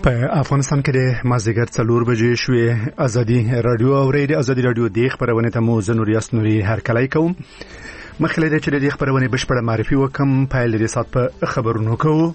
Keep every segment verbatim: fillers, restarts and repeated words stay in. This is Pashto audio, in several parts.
په افغانستان کې د مازدیګر څلور بجې شوې. ازادي رادیو اوري د ازادي رادیو د خبرونه ته مو زنور یاسنوري هر کله کوم مخلې د چې د خبرونه بشپړه معرفي وکم په لري سات په خبرونو کوو.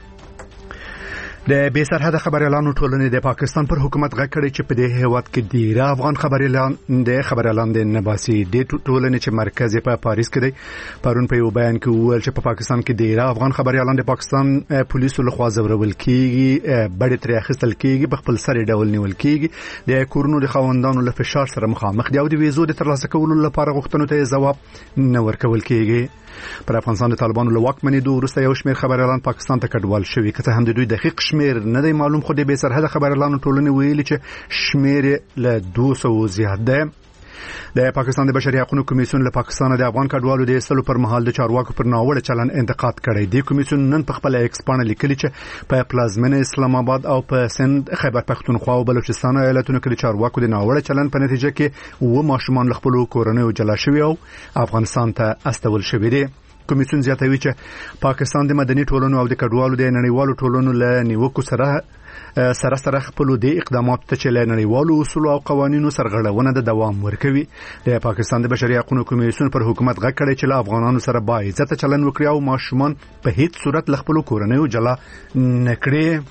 د بې سرحده خبر اعلان ټولنې د پاکستان پر حکومت غږ کړی چې په دې هیواد کې ډیر افغان خبر اعلان د خبر اعلان د نباسي د ټولنې چې مرکز په پاریس کې دی. پرون په یو بیان کې وویل چې په پاکستان کې ډیر افغان خبر اعلان د پاکستان پولیسو لخوا زورول کیږي، بډې ترې اخیستل کیږي، په خپل سر ډول نیول کیږي، د کورونو د خاوندانو له فشار سره مخامخ دي او د ویزو د ترلاسه کولو لپاره غوښتنو ته ځواب نه ورکول کیږي. پر افغانستان د طالبانو له واکمنېدو وروسته یو شمېر خبر اعلان پاکستان ته کډوال شوي، که څه هم د دوی دقیق شمېر نه دی معلوم، خو د بې سرحده خبر اعلان ټولنې ویلي چې شمېر له دوه سوو زیات دی. د پاکستان د بشري حقوقو کمیسیون له پاکستان د افغان کډوالو د ایستلو پر مهال د چارواکو پر ناوړه چلند انتقاد کړی دی. کمیسیون نن په خپل ایکس باندې لیکلي چې په پلازمینه اسلام آباد او په سند خیبر پختونخوا او بلوچستان ایالتونو کې د چارواکو د ناوړه چلند په نتیجه کې و ماشومان له خپل کورنیو جلا شوي او افغانستان ته استول شوي دي. کمیسیون زیاتوي چې پاکستان د مدني ټولنو او د کډوالو د نړیوالو ټولنو له نیوکو سره سره سره خپل د اقداماتو ته چې له نړیوالو اصول او قوانینو سرغړونه د دوام ورکوي. د پاکستان د بشري حقوقو کمیسیون پر حکومت غږ کړی چې له افغانانو سره با عزت چلند وکړي او ماشومان په هیڅ صورت له خپل کورنیو جلا نکړي.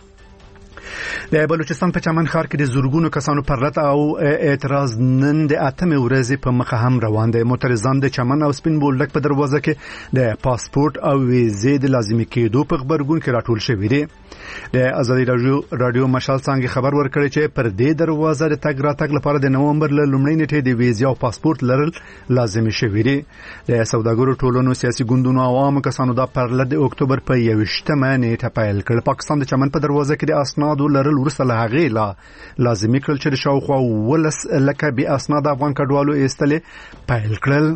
د بلوچستان په چمن ښار کې د زورګونو کسانو پر رد او اعتراض نن د اتمې ورځې په مخه هم روان دی. معترضان د چمن او سپین بولدک په دروازه کې د پاسپورت او ویزې د لازمي کېدو په خبرګون کې راټول شوي دي. د ازادي رادیو رادیو مشال څنګه خبر ورکړی چې پر دې دروازه د تګ راتګ لپاره د نومبر له لومړۍ نیټې د ویزې او پاسپورت لرل لازمي شوي دي. د سوداګرو ټولنو سیاسي ګوندونو او عامو کسانو دا پر د اکتوبر په یوویشتمه نیټه پیل کړ. پاکستان د چمن په دروازه کې د اسناد لرل ورسره له هغې لا لازمي کړل چې د شاوخوا ولس لکه بې اسناد افغان کډوالو ایستلې پیل کړل.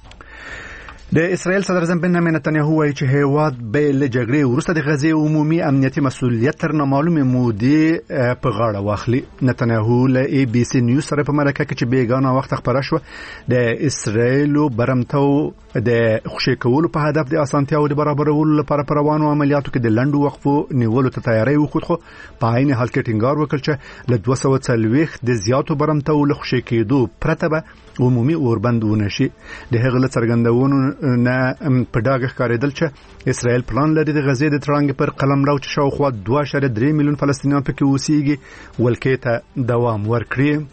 د اسرائیل صدر اعظم بنیامین نتنیاهو وایي چې هیواد به له جګړې وروسته د غزې عمومي امنیتي مسؤلیت تر نامعلومې مودې په غاړه واخلي. نتنیاهو له ای بي سي نیوز سره په مرکه کې چې بیګانه وخت خبره شوه د اسرائیلو برمتو د خوشي کولو په هدف د اسانتیاو د برابرولو لپاره پر روانو عملیاتو کې د لنډو وقفو نیولو ته تیاری وکړ، خو په عین حال کې ټینګار وکړ چې له دوه سوه څلوېښت د زیاتو برمتو له خوشي کېدو پرته به عمومي اوربند ونه شي. د هغه له څرګندونو نه په ډاګه ښکارېدل چې اسرائیل پلان لري د غزې د ترانګ پر قلمرو چې شاوخوا دوه اعشاریه درې میلیون فلسطینیان پکې اوسېږي ولکې ته دوام ورکړي.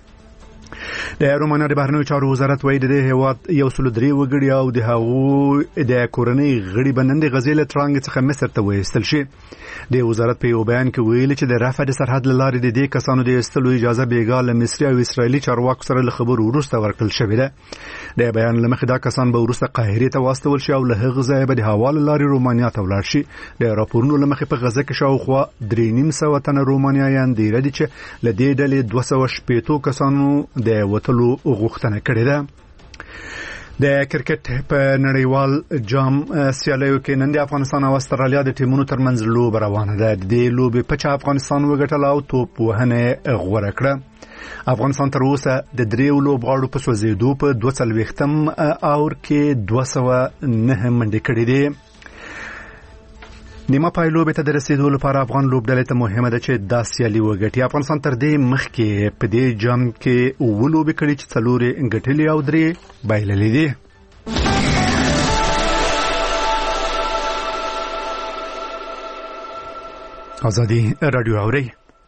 د رومانیا د بهرنیو چارو وزارت وایي د هیواد یو سل درې وګړي او د هغو د کورنۍ غړي به نن د غزې له ترانګ څخه مصر ته وایستل شي. د وزارت په یو بیان کې ویلي چې د رفح د سرحد له لارې د دې کسانو د ایستلو اجازه بېګا له مصري او اسرائیلي چارواکو سره له خبرو وروسته ورکړل شوې ده. د بیان له مخې دا کسان به وروسته قاهرې ته واستول شي او له هغه ځایه به د هوا له لارې رومانیا ته ولاړ شي. د راپورونو له مخې په غزه کې شاوخوا درې نیم سوه تنه رومانیایان دیره دي چې له دې ډلې دوه سوه شپېتو کسانو د وتلو غوښتنه کړې ده. د کرکټ په نړیوال جام سیالیو کې نن د افغانستان او استرالیا د ټیمونو ترمنځ لوبه روانه ده. د دې لوبې په چا افغانستان وګټله او توپ وهنه غوره کړه. افغانستان تر اوسه د دریو لوبغاړو په سوځېدو په دوه څلوېښتم اور کې دوه سوه نهه منډې کړې دي. نیمه پای لوبې ته د رسیدو لپاره افغان لوبډلې ته مهمه ده چې دا سیالي وګټي. افغانستان تر دې مخکې په دې جام کې اووه لوبې کړې چې څلور یې ګټلې او درې بایللې دي. ازادي رادیو اوري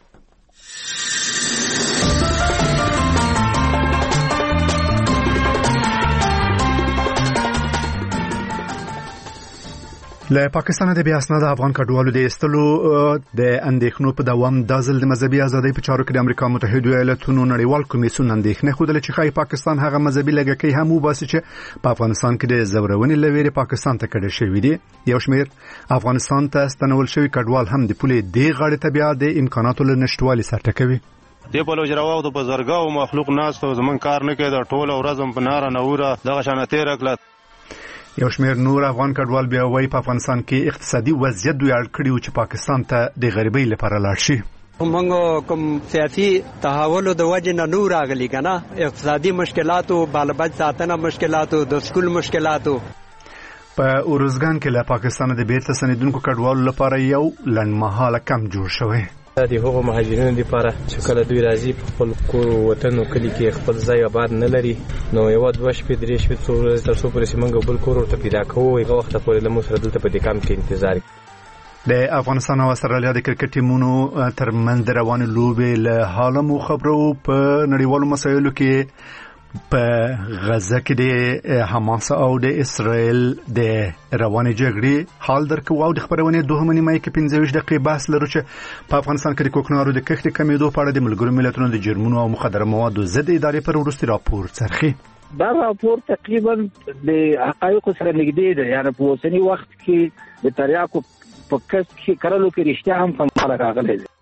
له پاکستان د بیا اسناد افغان کډوالو د ایستلو د اندېښنو په دوام د ځل د مذهبي ازادۍ په چارو کې د امریکا متحده ایالاتونو نړیوال کمیسیون اندېښنه خوده چې خای پاکستان هغه مذهبي لګکې هم وباسي چې په افغانستان کې د زورونې لویری پاکستان ته کډه شوی دی. یو شمېر افغانستان ته ستنول شوی کډوال هم د پولې دی غاړې ته بیا د امکاناتو له نشټوالي سره ټکوي. دی په لوجراو د بزرګاو مخلوق ناس ته زمون کار نه کوي، د ټوله ورځم په ناره نوره دغه شانته رکلت. یو شمېر نور افغان کډوال بیا وایي په افغانستان کې اقتصادي وضعیت دوی اړ کړي چې پاکستان ته د غریبۍ لپاره لاړ شي. موږ کوم سیاسي تحول د وجه نه نور راغلي کنه، اقتصادي مشکلاتو، بالبچ ساتنه مشکلاتو، د سکول مشکلاتو. په اورزګان کې له پاکستان د بیرته سنیدونکو کډوالو لپاره یو لنډمهاله کم جوړ شوی. د هغو مهاجرینو لپاره چې کله دوی راځي په خپل کور وطن او کلی کې خپل ځای آباد نه لري نو یو دوه شپې درې شپې څو ورځې تر څو پورې چې موږ بل کور ورته پیدا کوو هغه وخت پورې له موږ سره دلته په دې کام کې انتظار د افغانستان او استرالیا د کرکټ ټیمونو ترمنځ د روانې لوبې له حاله مو خبرو په نړیوالو مسایلو کې په غزه کې د حماس او د اسرائیل د روانې جګړې حال درکو او د خبرونه دوه نیمه کې پنځه ویشت دقیقې بحث لرو چې په افغانستان کې د کوکنارو د کښت کمیدو په اړه د ملګرو ملتونو د جرمونو او مخدره موادو ضد ادارې پر وروستي راپور څرخي. دا راپور تقریبا د حقایقو سره نږدې دی، یعنی په اوسنی وخت کې د تریاکو په کس کې کارلو کې رښتیا هم کمال راغلی دی.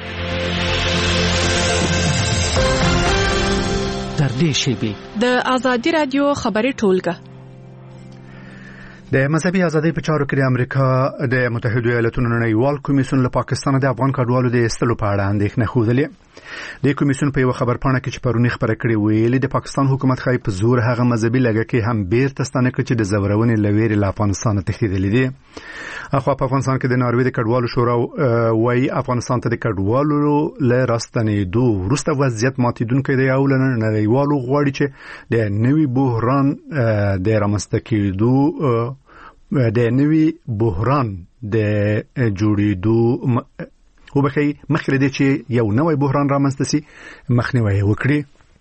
تر دې شیبې د آزادي رادیو خبري ټولګه د مذهبي ازادۍ په چارو کې د امریکا د متحده ایالاتونو نړیوال کمیسیون له پاکستان د افغان کډوالو د ایستلو په اړه اندېښنه خوده. د کمیسیون په یو خبرپاڼه کې چې پرونی خبره کړې ویلي د پاکستان حکومت خای په زور هغه مذهبي لږه کې هم بیرته ستانه کړ چې د زورونې لویری له افغانستان تښتېدلې دي. اخو په افغانستان کې د ناروې د کډوالو شورا وايي افغانستان ته د کډوالو له راستنېدو وروسته وضعیت ماتیدونکو دی او نړیوالو غواړي چې د نوي بحران د رامنځته کېدو د نوي بحران د جوړېدو وبخي مخکې دې چې یو نوی بحران رامنځته سي مخنیوي وکړي.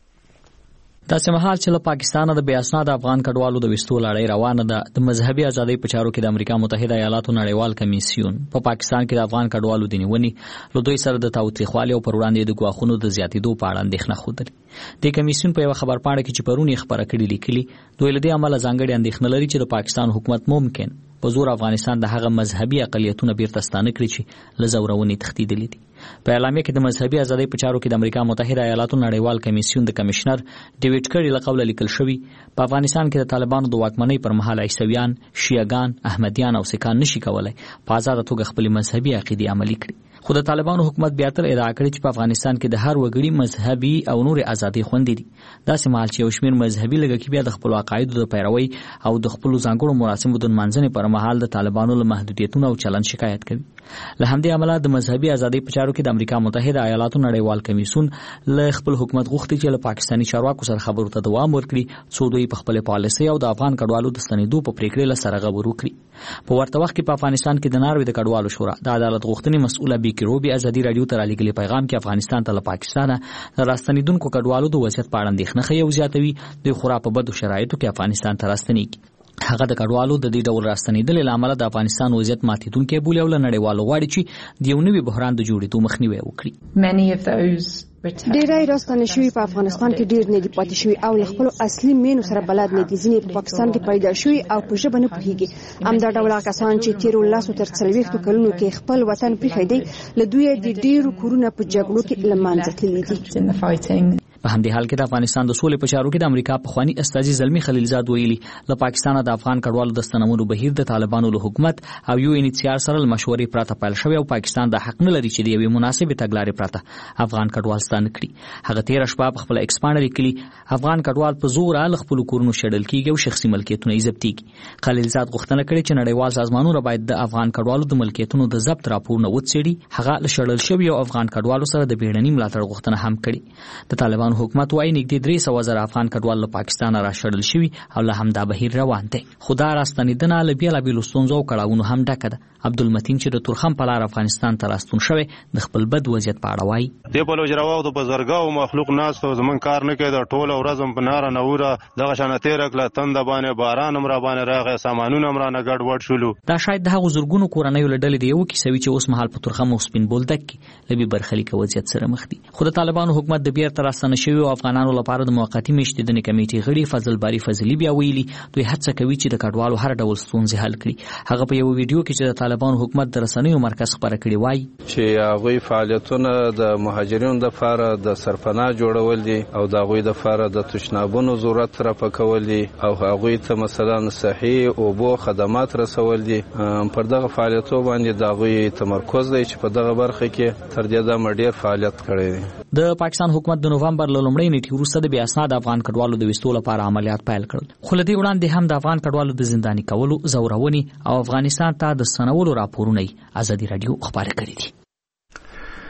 داسې مهال چې له پاکستان د بې اسناد افغان کډوالو د وستو لړۍ روانه ده، د مذهبي ازادۍ په چارو کې د امریکا متحده ایالاتو نړیوال کمیسیون په پا پاکستان کې د افغان کډوالو د نیونې له دوی سره د تاوتریخوالي او پر وړاندې د ګواښونو د زیاتېدو په اړه اندېښنه ښودلې. د کمیسیون په یو خبرپاڼه کې چې پرونی خبره کړې لیکلي دوی له دې عمله ځانګړې اندېښنه لري چې د پاکستان حکومت ممکن په زور افغانستان د هغه مذهبي اقلیتونو بیرته ستانه کړي چې له زورونې تښتېدلي دي. په اعلامیه کې د مذهبي ازادۍ په چارو کې د امریکا متحده ایالاتو نړیوال کمیسیون د کمشنر ډیوډ کری له قوله لیکل شوی په افغانستان کې د طالبانو د واکمنۍ پر مهال عیسویان، شیعاګان، احمدیان او سیکان نشي کولای په آزاد توګه خپل مذهبي عقیده عملي کړي. خو د طالبانو حکومت بیا تر ادعا کړې چې په افغانستان کې د هر وګړي مذهبي او نور ازادي خوندې دي. داسې مهال چې یو شمېر مذهبي لږکي بیا د خپل عقایدو د پیروي او د خپل ځانګړو مراسمو د منځنې پر مهال د طالبانو له محدودیتونو او چلند شکایت کوي. له همدې امله د مذهبي ازادۍ په چارو کې د امریکا متحده ایالاتو نړیوال کمیسیون له خپل حکومت غوښتي چې له پاکستاني چارواکو سره خبرو ته دوام ورکړي څو دوی په خپل پالیسي او د افغان کډوالو د ستنېدو په پریکړې سره غبرګون وکړي. په ورته وخت کې په افغانستان کې د ناروې د کډوالو شورا د عدالت غوښتنې مسؤله بیکی روبي ازادي رادیو ته رالیږلي پیغام کې افغانستان ته له پاکستانه د راستنېدونکو کډوالو د وضعیت په اړه اندېښنه ښیي او زیاتوي دوی خورا په بدو شرایطو کې افغانستان ته راستنېږي. هغه د کډوالو د دې ډول راستنېدل له امله د افغانستان وضعیت ماتیدونکي بولي او له نړیوالو غواړي چې د یو نوي بحران د جوړېدو مخنیوي وکړي. ډېری راستنې شوي په افغانستان کې ډېر نه دي پاتې شوي او له خپل اصلي مینو سره بلد نه دي. ځینې په پاکستان کې پیدا شوي او په ژبه نه پوهېږي. همدا ډول کسان چې تیرو لاسو تر څلوېښتو کلونو کې خپل وطن پرېښی دی له دوی د ډېرو کورونه په جګړو کې له منځه تللي دي. په همدې حال کې د افغانستان د سولې په چارو کې د امریکا پخوانی استازي زلمی خلیلزاد ویلي له پاکستانه د افغان کډوالو د ستنولو بهیر د طالبانو له حکومت او یو ان ایچ سی آر سره مشورې پراته پیل شوی او پاکستان د حق نه لري چې د یوې مناسبې تګلارې پراته افغان کډوال ستانه کړي. هغه تیر شپه په خپل ایکس باندې لیکلي افغان کډوال په زور له خپل کورونو شړل کیږي او شخصي ملکیتونه یې ضبطيږي. خلیلزاد غوښتنه کړې چې نړیوال سازمانونه باید د افغان کډوالو د ملکیتونو د ضبط راپورونه وڅېړي. هغه له شړل شوی او افغان کډوالو سره د بیړني ملاتړ غوښتنه هم کړې. د طالبانو حکومت وايي نږدې درې سوه زره افغان کډوال له پاکستان را شړل شوي او له همدا بهیر روان دي. خو دا راستنېدنه له بېلابېلو ستونزو او کړاوونو هم ډکه ده. عبدالمتین چې د تورخم په لار افغانستان ته راستون شوی د خپل بد وضعیت په اړه وایي. دې په لوجراو د بزرګاو مخلوق ناس ته زمون کار نه کوي، د ټوله ورځم په ناره نوره دغه شانه تیر کله تند باندې باران هم را باندې راغی، سامانونه هم را نه ګډ وډ شولو. دا شاید د هغو زرګونو کورنیو له ډلې د یو کیسه وي چې اوس مهال په تورخم او سپین بولدک کې له بې برخلیکه وضعیت سره مخ دي. خو د طالبانو حکومت د بیرته راستنه شوي او افغانانو لپاره د موقتي میشتېدنې کمیټې غړي فضل باری فضلي بیا ویلي دوی هڅه کوي چې د کډوالو هر ډول ستونزې حل کړي. هغه په یو ویډیو کې چې د طالبانو حکومت د رسنیو مرکز خبره کړې وایي چې هغوی فعالیتونه د مهاجرینو لپاره د سرپناه جوړول دي او د هغوی لپاره د تشنابونو ضرورت راپکول دي او هغوی ته مثلا صحي اوبو خدمات رسول دي. پر دغه فعالیتو باندې د هغوی تمرکز دی چې په دغه برخه کې تر دې دمه ډېر فعالیت کړی دی. د پاکستان حکومت د نوفمبر له لومړۍ نیټې وروسته د بې اسناده افغان کډوالو د وستو لپاره عملیات پیل کړل. خو له دې وړاندې هم د افغان کډوالو د زنداني کولو، زورونې او افغانستان ته د ستنولو راپورونه ازادي رادیو خبرې کړې دي.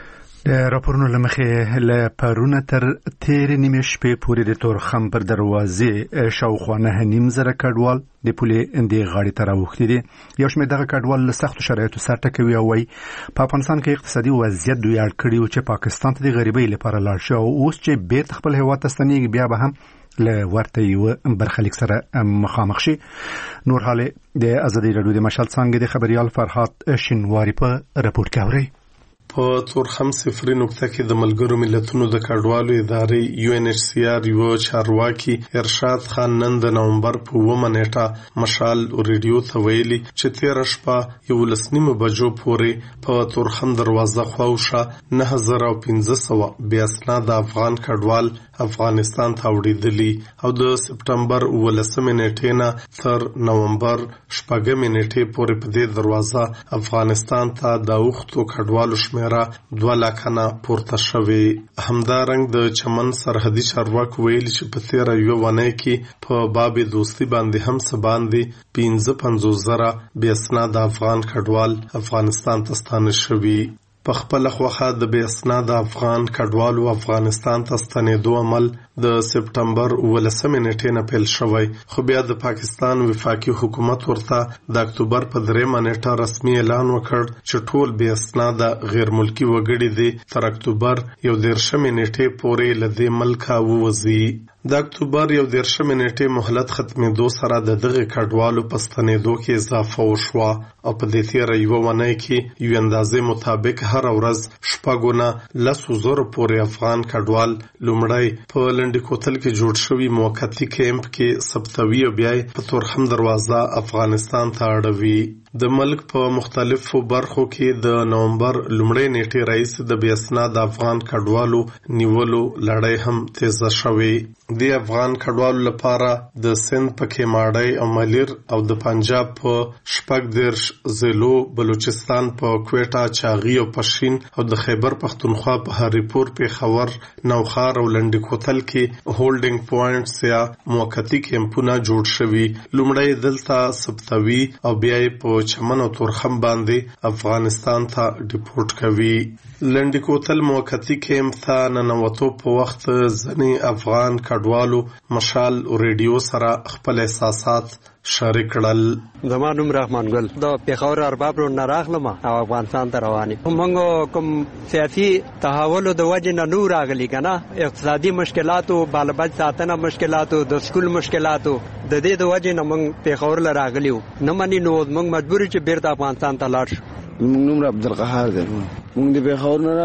راپورونه لمخې له پرونه تر تیر نیمه شپې پورې د تورخم پر دروازې شاوخوا نه نیم زره کډوال د پولې اندې غاړې ته راوښتي دي. یو شمېر دغه کډوال له سختو شرایطو سر ټکوي او وایي په افغانستان کې اقتصادي وضعیت دوی اړ کړي و چې پاکستان ته د غریبۍ لپاره لاړ شي او اوس چې بیرته خپل هېواد ته ستنېږي بیا به هم له ورته یو برخلیک سره مخامخ شي. نور حال د ازادي راډیو د مشال څانګې د خبريال فرحات شینواری په راپور کې اوري. په تورخم صفري نقطه کې د ملګرو ملتونو د کډوالو ادارې یو ان ایچ سی آر یو چارواکي ارشاد خان نن د نومبر په اوومه نیټه مشال ریډیو ته ویلي چې تېره شپه یولس نیمو بجو پورې په تورخم دروازه خواوشا نه زره او پنځه سوه بې اسناده افغان کډوال افغانستان ته وړېدلي او د سپټمبر اوولسمې نیټې نه تر نومبر شپږمې نیټې پورې په دې دروازه افغانستان ته د اوښتو کډوالو شمېره دوه لکه نه پورته شوې. همدارنګ د چمن سرحدي چارواکو ویلي چې په تېره یوه اونۍ کې په باب دوستي باندې هم څه باندې پنځه پنځوس زره بې اسناده افغان کډوال افغانستان ته ستانه شوي. په خپله خوښه د بې اسناده افغان کډوالو افغانستان ته ستنېدو عمل د سپټمبر اوولسمې نیټې نه پیل شوی، خو بیا د پاکستان وفاقي حکومت ورته د اکتوبر په درېیمه نیټه رسمي اعلان وکړ چې ټول بې اسناده غیر ملکي وګړي دې تر اکتوبر یو دېرشمې نیټې پورې له دې ملکه ووځي. د اکتوبر یو دېرشمې نیټې مهلت ختمېدو سره د دغه کډوالو په ستنېدو کې اضافه وشوه او په دې تېره یوه اونۍ کې یو اندازې مطابق هره ورځ شپږو نه لسو زرو پورې افغان کډوال لومړی په لنډي کوتل کې جوړ شوي موقتي کیمپ کې ثبتوي او بیا په تورخم دروازه افغانستان ته اړوي. د ملک په مختلفو برخو کې د نومبر لومړۍ نیټې راهیسې د بې اسناده افغان کډوالو نیولو لړۍ هم تیزه شوې. د افغان کډوالو لپاره د سند په کیماړی او ملیر او د پنجاب په شپږ دېرش ضلعو، بلوچستان په کویټه، چاغي او پشین او د خیبر پښتونخوا په هریپور، پېښور، نوخار او لنډي کوتل کې هولډینګ پوینټس یا موقتي کیمپونه جوړ شوي. لومړی دلته ثبتوي او بیا یې په چمن او تورخم باندې افغانستان ته ډیپورټ کوي. لنډي کوتل موقتي کیمپ ته ننوتو په وخت ځینې افغان کډوالو مشال ریډیو سره خپل احساسات شریک کړل. زما نوم رحمان ګل د پېښور ارباب نه راغلم او افغانستان ته روان یم. موږ کوم سیاسي تحول د وجې نه نو راغلي که نه، اقتصادي مشکلاتو، بالبچ ساتنه مشکلاتو، د سکول مشکلاتو، د دې د وجې نه موږ پېښور له راغلي وو. نه مني نو موږ مجبور یو چې بیرته افغانستان ته لاړ شو. موږ نوم عبدالقهار دی. موږ د پېښور نه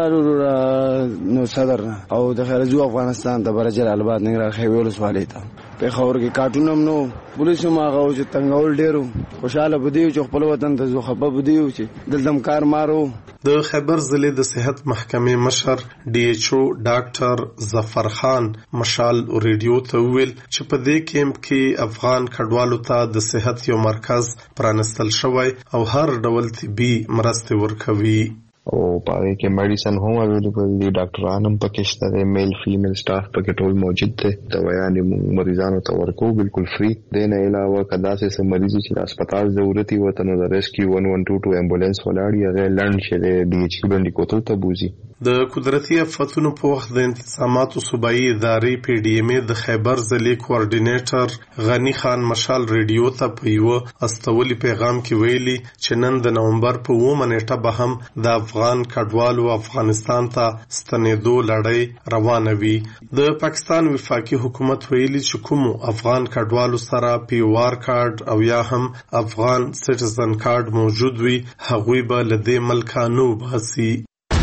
راغلو نو صدر نه او د خیر ځو افغانستان ته بره جلال آباد ننګرهار خیبر ولسوالۍ ته. پېښور کې کارټون هم نو پولیسو هم هغه و چې تنګول ډېر و. خوشحاله به دی چې خپل وطن ته ځو، خفه به دی چې دلته هم کار مارو. د خیبر ضلع د صحت محکمې مشر ډي ایچ او ډاکټر ظفر خان مشال ریډیو ته وویل چې په دې کیمپ کې افغان کډوالو ته د صحت یو مرکز پرانستل شوی او هر ډول طبي مرستې ورکوي. او پاره کې میډیسن هم اویلیبل دي، ډاکټران هم پکې شته دي، میل فیمیل سټاف پکې ټول موجود دي. دوايانې مریضانو ته ورکو بالکل فری. د نه علاوه کدا سه مریض چې د هسپتال ضرورت وي نو د ریسکیو ون ون ټو ټو امبولانس ولاړی هغه لند شه دی چې باندې کوتل ته بوزي. د قدرتي آفتونو په وخت د انتظاماتو صوبایي ادارې پی ډي ایم د خیبر ضلع کوارډینیټر غنی خان مشال ریډیو ته په یو استولي پیغام کې ویلي چې نن د نومبر په اوومه نیټه به هم د افغان کډوالو افغانستان ته ستنېدو لړۍ روانه وي. د پاکستان وفاقي حکومت ویلي چې کوم افغان کډوالو سره پی او آر کارت او یا هم افغان سټیزن کارت موجود وي هغوی به له دې ملکه نه وباسي.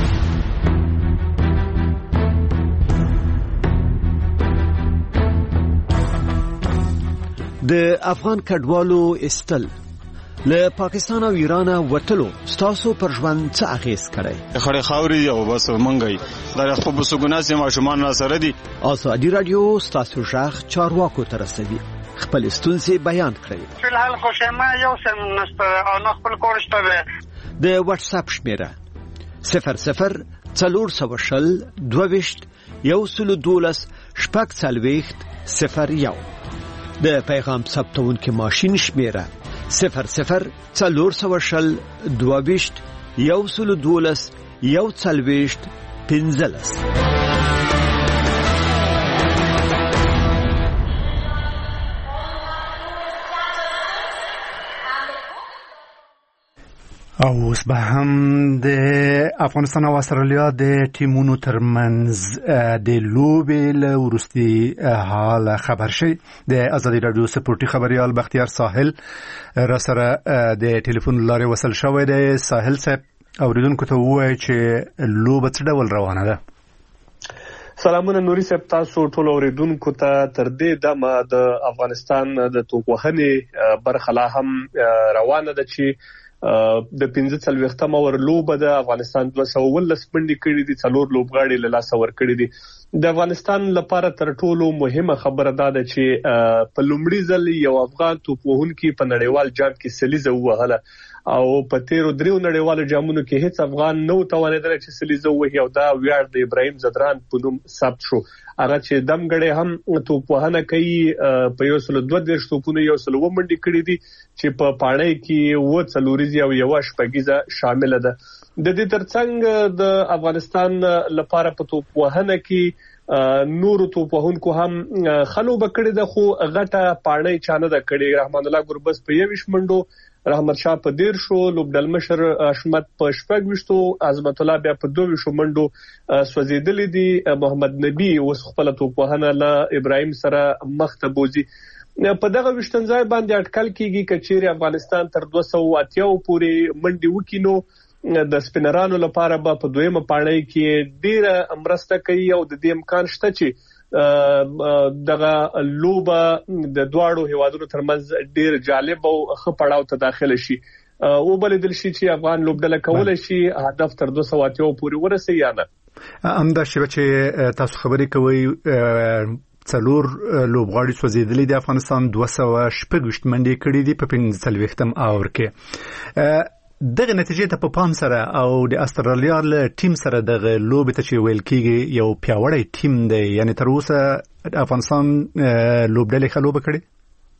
د افغان کډوالو استل له پاکستان او ایران وټلو ستاسو پر ژوند څه اغیز کړی؟ خړې خاوري او بس منګي دا خپل بسګوناسي ماشومان را سره دي. ازادي رادیو ستاسو ژغ چارواکو تر رسوي، خپل ستونزې بیان کړئ. فلحال خوشما یو سم نشته او نه خپل کورشته ده. د واتس اپ شمیره صفر صفر څلور سوه شل دوه ویشت یو سلو دولس شپږ څلوېښت صفر یو. د پیغام ثبتونکي ماشین شمیره صفر صفر څلور سوه شل دوه ویشت یو سلو دولس یو څلوېښت پنځلس. او اوس به هم د افغانستان او استرالیا د ټیمونو ترمنځ د لوبې له وروستي حال خبر شي. د ازادي رادیو سپورټي خبريال بختیار ساحل را سره د ټلیفون لارې وصل شوی دی. ساحل صاحب اوریدونکو ته ووایي چې لوبه څه ډول روانه ده؟ سلامونه نوري صاحب، تاسو ټول اوریدونکو ته تر دې دمه د افغانستان د توپ وهنې برخه لا هم روانه ده چې د پنځه څلوېښتمه اور لوبه د افغانستان دوه سوه اوولس منډې کړې دي، څلور لوبغاړي له لاسه ورکړي دي. د افغانستان لپاره تر ټولو مهمه خبره دا ده چې په لومړي ځل یو افغان توپ وهونکی په نړیوال جام کې سلیزه ووهله او په تیرو دریو نړیوالو جامونو کې هیڅ افغان نه توانیدل چې سلیزه ووهي او دا ویاړ د ابراهیم زدران په نوم ثبت شو. هغه چې دمګړی هم توپ وهنه کوي، په یو سل دوه دېرش توپونو یو سل اووه منډې کړې دي چې په پاڼۍ کې اووه څلوریزې او یوه شپږیزه شامله ده. د دې ترڅنګ د افغانستان لپاره په توپ وهنه کې نورو توپ وهونکو هم خلوبه کړې ده، خو غټه پاڼۍ چا نه ده کړې. رحمان الله ګربز په یویشت منډو، رحمت شاه په دیرشو، لوبډل مشر اشمت په شپږ ویشتو، عظمت الله بیا په دوه ویشتو منډو سوځېدلې دي. محمد نبی اوس خپل توپ وهنه له ابراهیم سره مخ ته بوزي. په دغه وشتنځای باندې اټکل کیږي کچېری افغانستان تر دوه سوه اتیا پورې منډي وکینو د سپینرانو لپاره به په دویمه پاڼۍ کې ډیره مرسته کوي او د دې امکان شته چې دغه لوبه د دواړو هیوادونو ترمنځ ډیر جالب او ښه پړاو ته داخله شي او بلدل شي چې افغان لوبډله کولای شي هدف تر دوه سوه اتیا پورې ورسي یا نه. همدا شی چې تاسو خبرې کوي څلور لوبغاړي سوځېدلي دي. افغانستان دوه سوه شپږ ویشت منډې کړې دي په پنځه څلوېښتم اور کې. دغه نتیجې ته په پام سره او د استرالیا له ټیم سره دغه لوبې ته چې ویل کېږي یو پیاوړی ټیم دی، یعنی تر اوسه افغانستان لوبډلې ښه لوبه کړې؟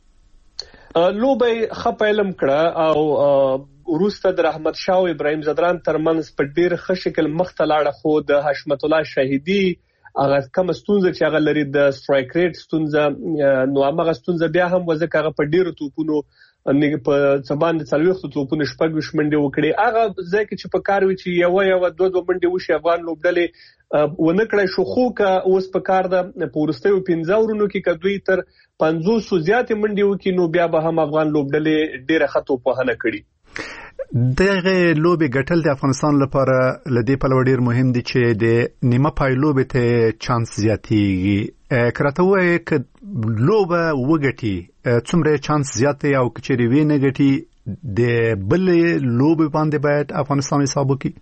لوبه ښه پیلم کړه او وروسته د رحمت شاه او ابراهیم زدران ترمنځ په ډیر ښه شکل مخ ته لاړه، خو د حشمت الله شاهدي هغه کوم ستونزه چې هغه لري د سټرایک ریټ ستونزه، نو هغه ستونزه بیا هم وځکه هغه په ډیرو توپونو نه په څبان د څلوېښتو توپونو شپږ ویشت منډې وکړي. هغه ځکه چې په کار وي چې یو یو دوه دوه منډې وشي افغان لوبډلې ونه کړای شو، خو که اوس په کار ده په وروستیو پنځه اورونو کې که دوی تر پنځوسو زیاتې منډې وکړي نو بیا به هم افغان لوبډلې ډیره ښه توپ وهنه کړي. دغه لوبې ګټل د افغانستان لپاره له دې پلوه ډیر مهم دي چې د نیمه پای لوبې ته چانس زیاتېږي. که راته ووایې که لوبه وګټي څومره چانس زیات دی او که چیرې ویې نه ګټي د بلې لوبې باندې باید افغانستان حساب وکړي؟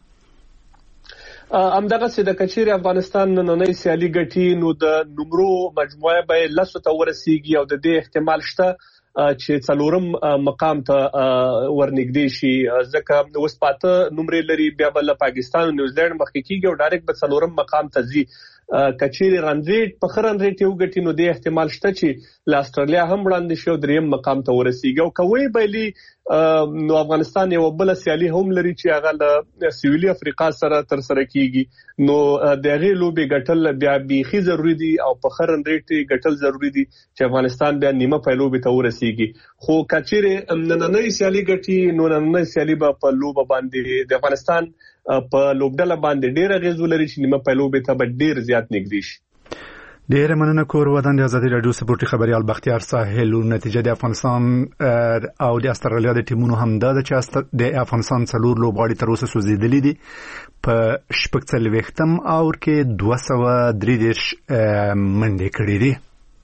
همدغسې د کچېرې افغانستان نننۍ سیالي ګټي نو د نمرو مجموعه به یې لسو ته ورسیږي او د دې احتمال شته چې څلورم مقام ته ورنږدې شي، ځکه اوس پاته نمرې لري، بیا به له پاکستان او نیوزیلند مخکې کېږي او ډایرکټ به څلورم مقام ته ځي. کچېرې رن ریټ په ښه رن ریټ یې وګټي نو د احتمال شته چې له استرالیا هم وړاندې شي او دریم مقام ته ورسیږي. او که ویې بایلي نو افغانستان یو بله سیالي هم لري چې هغه له سویلي افریقا سره ترسره کېږي، نو د هغې لوبې ګټل بیا بیخي ضروري دي او په ښه رن ریټ یې ګټل ضروري دي چې افغانستان بیا نیمه پای لوبې ته ورسیږي. خو که چیرې نننۍ سیالي ګټي نو نننۍ سیالي به په لوبه باندې د افغانستان په لوبډله باندې ډیر اغیز ولري چې نیمه پای لوبې ته به ډیر زیات نږدې شي. ډیره مننه کور ودان د ازادي رادیو سپورټي خبريال بختیار ساحل. نتیجه د افغانستان او د استرالیا د ټیمونو هم دا چې د افغانستان څلور لوبغاړي تر اوسه سوځېدلي دي، په شپږ څلوېښتم اور کې دوه سوه درې دېرش منډې کړې دي.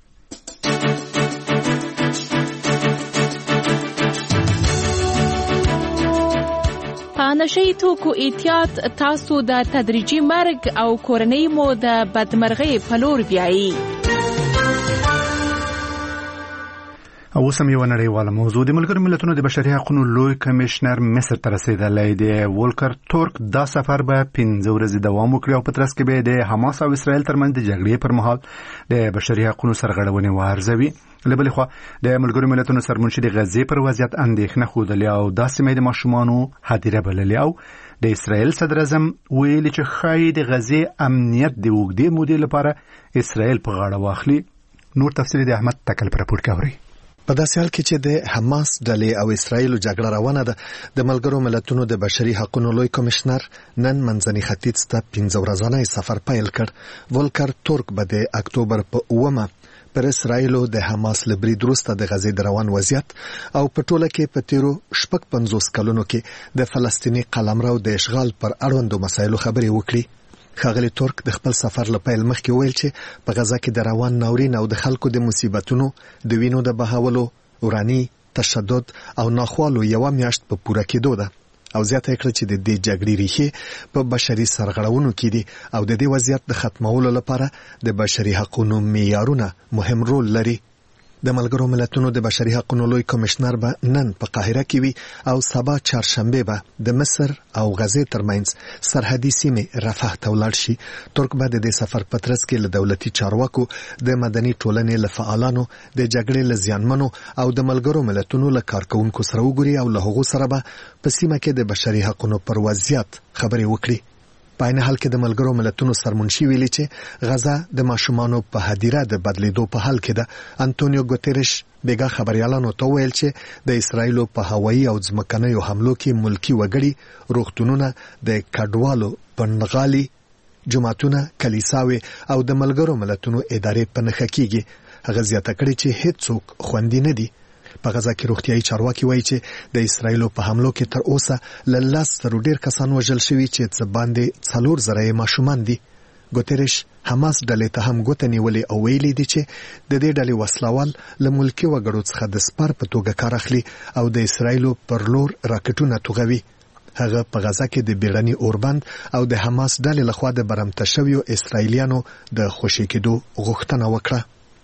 نشي توکو احتیاط تاسو د تدریجي مرګ او کورنۍ مو د بدمرغۍ په لور بیایي. او سم یو نړیواله موضوع د ملګرو ملتونو د بشري حقوقو لوی کمشنر مصر ته رسیدلی دی. ولکر تورک دا سفر به پنځه ورځې دوام وکړي او په ترڅ کې به د حماس او اسرائیل ترمنځ د جګړې پر مهال د بشري حقوقو سرغړونې وارزوي. له بلې خوا د ملګرو ملتونو سرمنشي د غزې پر وضعیت اندېښنه ښودلې او دا سیمه د ماشومانو هدیره بللې او د اسرائیل صدر اعظم ویلي چې ښایي د غزې امنیت د اوږدې مودې لپاره اسرائیل په غاړه واخلي. نور تفصیل د احمد تکل پر راپور کوي. په داسې حال کې چې د حماس ډلې او اسرائیل جګړه روانه ده، د ملګرو ملتونو د بشري حقوقو لوی کمشنر نن منځني ختیځ ته پنځه ورځنی سفر پیل کړ. ولکر تورک به د اکتوبر په اومه پر اسرائیل د حماس له برید وروسته د غزې د روان وضعیت او په ټوله کې په تیرو شپږ پنځوس کلونو کې د فلسطیني قلمرو د اشغال پر اړوندو مسایلو خبرې وکړي. ښاغلی تورک د خپل سفر له پیل مخکې ویل چې په غزه کې د روان ناورین او د خلکو د مصیبتونو د وینو د بهولو، وراني، تشدد او ناخوالو یوه میاشت په پوره کېدو ده او زیاته کړه چې د دې جګړې ریښې په بشري سرغړونو کې دي او د دې وضعیت د ختمولو لپاره د بشري حقوقو معیارونه مهم رول لري. د ملګرو ملتونو د بشري حقوقو لوی کمشنر به نن په قاهره کې وي او سبا چهارشنبه به د مصر او غزې ترمنځ سرحدي سیمې رفح ته ولاړ شي. ترک به د دې سفر په ترڅ کې له دولتي چارواکو، د مدني ټولنې له فعالانو، د جګړې له زیانمنو او د ملګرو ملتونو له کارکونکو سره وګوري او له هغو سره به په سیمه کې د بشري حقوقو پر وضعیت خبرې وکړي. په عین حال کې د ملګرو ملتونو سرمنشي ویلي چې غزه د ماشومانو په هدیره د بدلیدو په حال کې ده. انټونیو ګوتریش بیګا خبريالانو ته ویل چې د اسرایل په هوایي او ځمکنیو حملو کې ملکی وګړي، روغتونونه، د کډوالو پنډغالي، جماعتونه، کلیساوي او د ملګرو ملتونو ادارې په نښه کېږي. هغه زیاته کړې چې هیڅوک خوندي نه دي. په غزه کې روغتيایي چارواکي وایي چې د اسرایل په حملو کې تر اوسه له لس زرو ډیر کسان وژل شوي چې څه باندې څلور زره ماشومان دي. ګوتریش حماس ډلې ته هم ګوته نیولې او ویلي دي چې د دې ډلې وسلوال له ملکي وګړو څخه د سپر په توګه کار اخلي او د اسرایل پر لور راکټونه توغوي. هغه په غزه کې د بیړني اوربند او د حماس ډلې لخوا د برمته شویو اسرایلیانو د خوشي کېدو غوښتنه وکړه.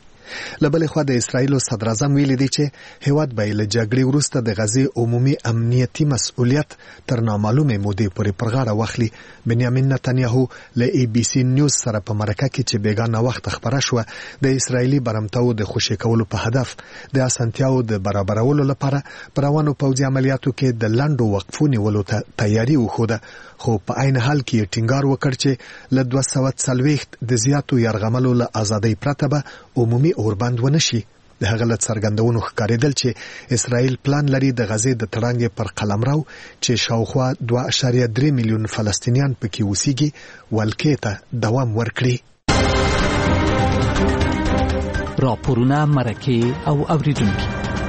لبلې خوا د اسرایل صدر اعظم ویلي دی چې هیواد به له جګړې وروسته د غزې عمومي امنیتي مسؤلیت تر نامعلومه مودې پورې پر غاړه واخلي. بنیامین نتنیاهو له ای بی سی نیوز سره په مرکه کې چې بیګانه وخت خبره شوه د اسرایلی برمتاو د خوشي کولو په هدف د اسانتیاو د برابرولو لپاره پر روانو پوځي عملیاتو کې د لاندو وقفو نیولو ته تیاری وښوده، خو په عین حال کې ټینګار وکړ چې له دوه سوه څلوېښت د زیاتو یرغملو له ازادۍ پرته به عمومي اوربند ونشي. د هغه له څرګندونو ښکارېدل چې اسرائیل پلان لري د غزې د تړانګې پر قلمرو چې شاوخوا دوه اعشاریه درې میلیون فلسطینیان پکې اوسېږي ولکې ته دوام ورکړي. راپورونه، مرکې او اوریدونکي.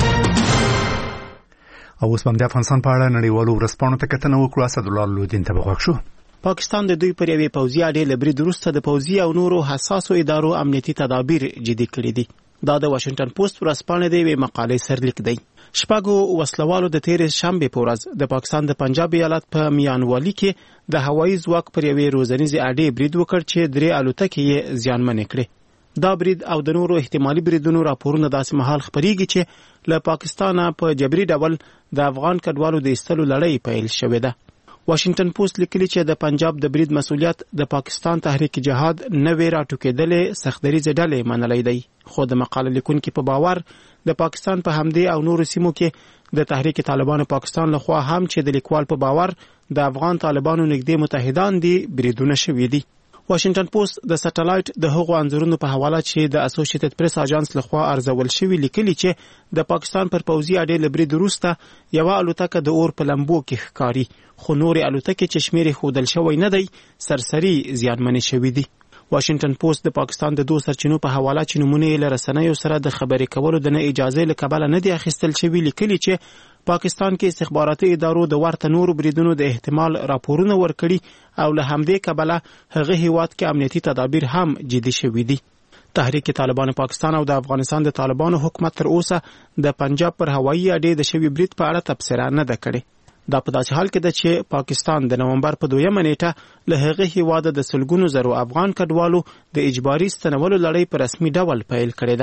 او اوس هم د افغانستان په اړه نړیوالو ورځپاڼو ته کتنه وکړو. اسدالله لودین ته بغوښ شو. پاکستان د دوی پر یوې پوځي اډې له برید وروسته د پوځي او نورو حساسو ادارو امنیتي تدابیر جدي کړي دي. دا د واشنگټن پوسټ ورځپاڼې د یوې مقالې سرلیک دی. شپږو وسلوالو د تېرې شنبې په ورځ د پاکستان د پنجاب ایالت په میانوالي کې د هوایي ځواک پر یوې روزنیزې اډې برید وکړ چې درې الوتکې یې زیانمنې کړې. دا برید او د نورو احتمالي بریدونو راپورونه داسې مهال خبريږي چې له پاکستانه په جبري ډول د افغان کډوالو د ایستلو لړۍ پیل شوې ده. واشنگټن پوسټ لیکلي چې د پنجاب د برید مسؤلیت د پاکستان تحریک جهاد نوې راټوکېدلې سختدریځه ډلې منلې دی، خو د مقاله لیکونکو په باور د پاکستان په همدې او نورو سیمو کې د تحریک طالبانو پاکستان لخوا هم چې د لیکوال په باور د افغان طالبانو نږدې متحدان دي بریدونه شوي دي. واشنگټن پوسټ د سټلایټ د هغو انځورونو په حواله چې د اسوسییټډ پریس اژانس لخوا ارزول شوی لیکلي چې د پاکستان پر پوځي اډې له برید وروسته یوه الوتکه د اور په لمبو کې ښکاري، خو نورې الوتکې چې شمېر یې ښودل شوی نه دی سرسري زیانمنې شوي دي. واشنگټن پوسټ د پاکستان د دوه سرچینو په حواله چې نمونه یې له رسنیو سره د خبرې کولو د نه اجازه له کبله نه دی اخیستل شوی لیکلي چې پاکستان کې استخباراتي ادارو د ورته نورو بریدونو د احتمال راپورونه ورکړي او له همدې کبله هغه هیواد کې امنیتي تدابیر هم جدي شوي دي. تحریک طالبان پاکستان او د افغانستان د طالبانو حکومت تر اوسه د پنجاب پر هوایي اډې د شوي برید په اړه تبصره نه ده کړې. دا په داسې حال کې ده چې پاکستان د نومبر په دویمه نیټه له هغه هیواده د سلګونو زرو افغان کډوالو د اجباري ستنولو لړۍ په رسمي ډول پیل کړې ده.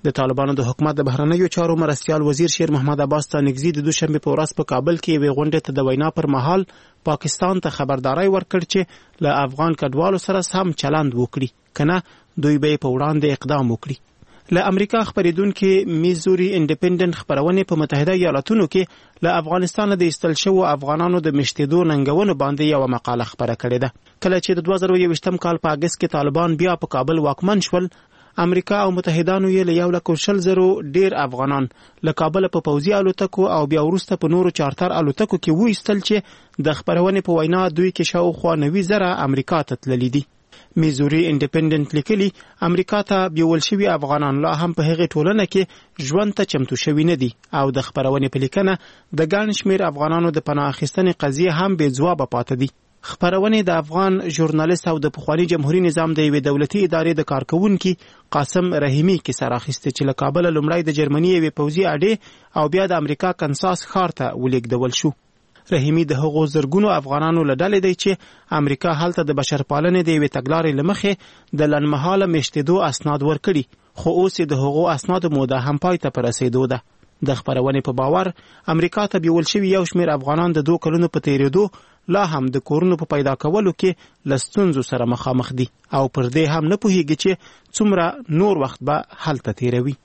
د طالبانو د حکومت د بهرنیو چارو مرستیال وزیر شیر محمد عباس تانګزی د دوشنبه په ورځ په کابل کې یوې غونډې ته د وینا پر مهال پاکستان ته خبرداري ورکړ چې له افغان کډوالو سره سم چلند وکړي کنه دوی به په وړاندې اقدام وکړي له امریکا خبرېدونکو میزوري انډیپندنت خبرونه په متحده ایالاتونو کې له افغانستان د استل شو افغانانو د مشتیدو ننګونو باندې یو مقاله خبره کړې ده کله چې د دوه زره یوویشتم کال په اگست کې طالبان بیا په کابل واکمن شول امریکا او متحدانو یې له یو لک شل زرو ډیر افغانان له کابل په پوځي الوتکو او بیا وروسته په نورو چارتر الوتکو کې وایستل چې د خبرونه په وینا دوی کې شاوخوا نوي زره امریکا ته تللي دي میزوري انډیپندنت لیکلي امریکا ته بیول شوی افغانان لا هم په هغه ټولنه کې ژوند ته چمتو شوی نه دي او د خبرونه په لیکنه د ګڼ شمیر افغانانو د پناه اخیستنې قضیه هم بې ځواب پاتې دي خبرونه د افغان ژورنالیست او د پخوانی جمهوریت نظام د یوې دولتي ادارې د کارکونکو قاسم رحیمی کې سره اخیسته چې له کابل لومړی د جرمني یوې پوځي اډې او بیا د امریکا کنساس ښار ته ولیږدول شو رحیمی د هغو زرګونو افغانانو له ډلې دی چې امریکا هلته د بشرپالنې د یوې تګلارې له مخې د لنډمهاله میشتېدو اسناد ورکړي خو اوس د هغو اسنادو موده هم پای ته په رسېدو ده د خبرونې په باور امریکا ته بیول شوي یو شمیر افغانان د دوه کلونو په تیریدو لا هم د کورونو په پیدا کولو کې له ستونزو سره مخامخ دي او پر دې هم نه پوهیږي چې څومره نور وخت به هلته تیروي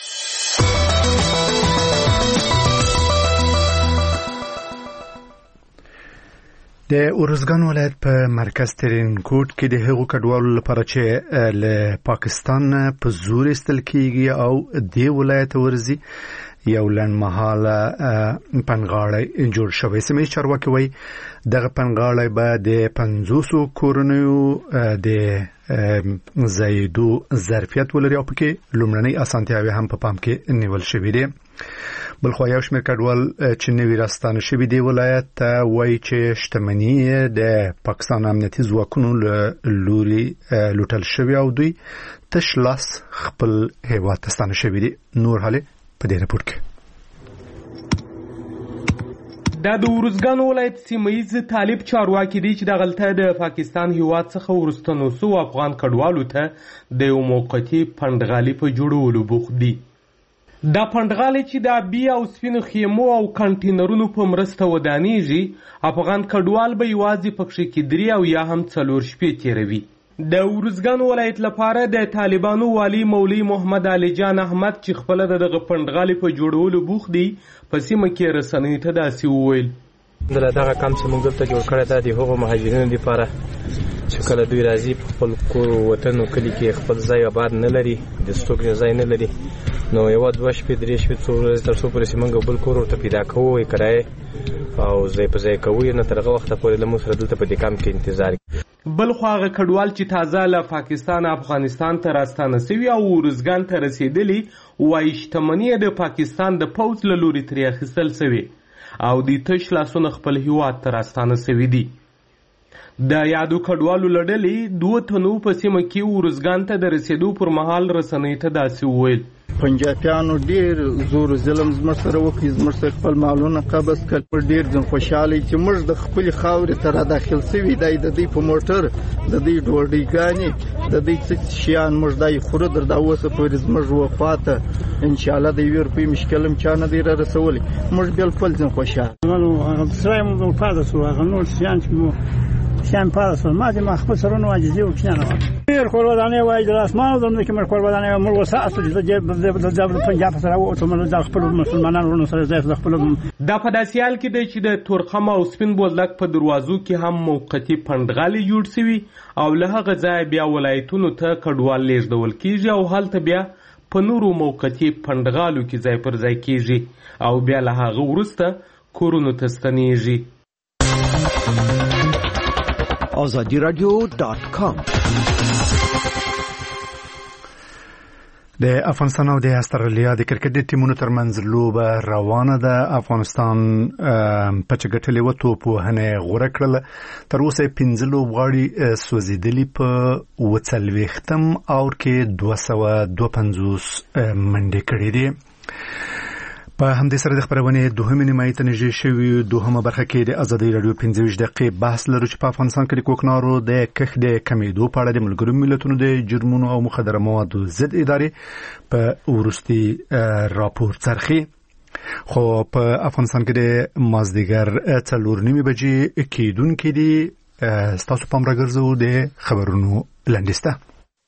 د اورزګان ولایت په مرکز ترین کوټ کې د هغو کډوالو لپاره چې له پاکستان په زور استل کیږي او د ولایت ورزي یو لنډمهاله پنغاړی جوړ شوی سیمې چارواکي وایي دغه پنغاړی به د پنځوسو کورنیو د زیدو ظرفیت ولري او پکې لومړنۍ اسانتیاوې هم په پام کې نیول شوې دي بلخو یو شمېر کډوال چې نوي راستانه شوي دی ولایت ته وایي چې شتمني د پاکستان امنیتي ځواکونو له لوري لوټل شوي او دوی تش لاس خپل هیواد ته ستانه شوي دي نور حالې په دې راپور کې دا د اورزګان ولایت سیمه‌یز طالب چارواکي دی چې د غلطه د پاکستان هیواد څخه ورستنو سو افغان کډوالو ته د یو موقتی پندغالي په جوړولو بوخت دي دا پندغالي چې د ابي او سپینو خیمو او کانټینرونو په مرسته ودانېږي افغان کډوال به یوازې پکښې کې درې او یا هم څلور شپې تیروي د اورزګان ولایت لپاره د طالبانو والی مولوی محمد علي جان احمد چې خپل دغه پندغالي په جوړولو بوخت دی په سیمه کې رسنۍ ته داسې وویل دلته دغه کم چې موږ دلته جوړ کړی دا د هغو مهاجرینو لپاره چې کله دوی راځي په خپل کور وطن او کلي کې خپل ځای آباد نه لري د استوګنې ځای نه لري نو یوه دوه شپې درې شپې څو ورځې تر څو پورې موږ بل کور ورته پیدا کوو کرایې او ځای په ځای کوو نه تر هغه وخته پورې له موږ سره دلته په دې کام کې انتظار بل خو هغه کډوال چې تازه له پاکستان افغانستان ته راستانه سوي او اورزګان ته رسیدلی وایي شتمني د پاکستان د پوځ له لوري ترې اخیستل سوي او د تش لاسونه خپل هیواد ته راستانه سوي دي د یادو کډوالو له ډلې دوه تنو په سیمه کې اورزګان ته د رسیدو پر مهال رسنۍ ته داسې وویل پنجابیانو ډیر زور ظلم زموږ سره وکړي زموږ سره خپل مالونه قبض کړل پر ډیر ځم خوشحاله چې موږ د خپل خاورې ته را داخل سوي دی د دې په موټر د دې ډوډۍ د دې څه شیان موږ دای خورو در دا اوسه پورې زموږ وفاته ان شاء الله د یو روپۍ مشکل هم چا نه دی را رسولی موږ بالکل ځم خوشحاله نو سره مو پاده سو هغه نور شیان چې مو شام پارسل ما دې ما خپل سره نو عاجزي وکړنه مر کول ودانې وای د اسمانو دمه کې مر کول ودانې مر وساسو چې د پنجاب سره او ته مر د خپل مسلمانانو سره ځای خپل د پداسیال کې د چې د تورخم او سپین بولدک په دروازو کې هم موقتی پندغالي جوړ شوی او له هغه ځای بیا ولایتونو ته کډوال لیږدول کیږي او هلته بیا په نورو موقتی پندغالو کې ځای پر ځای کیږي او بیا له هغه وروسته کورونو ته ستنیږي آزادی رادیو دات کام د افغانستان او د استرالیا د کرکټ ټیمونو ترمنځ لوبه روانه ده افغانستان په چګټلې و توپ وهنه غوړه کړل تر اوسه پنځه لوبغاړي سوځیدلي په وڅلويختم اور کې دوه سوه دوه پنځوس منډې کړې دي په همدې سره د خبرونې دوهمې نیمایي ته نږدې شوي دوهمه برخه کې د ازادي رادیو پنځه ویشت دقیقې بحث لرو چې په افغانستان کې د کوکنارو د کښت د کمیدو په اړه د ملګرو ملتونو د جرمونو او مخدره موادو ضد ادارې په وروستي راپور څرخي. خو په افغانستان کې د مازدیګر څلور نیمې بجې کېدونکې دي. ستاسو پام راګرځو د خبرونو لنډیز ته.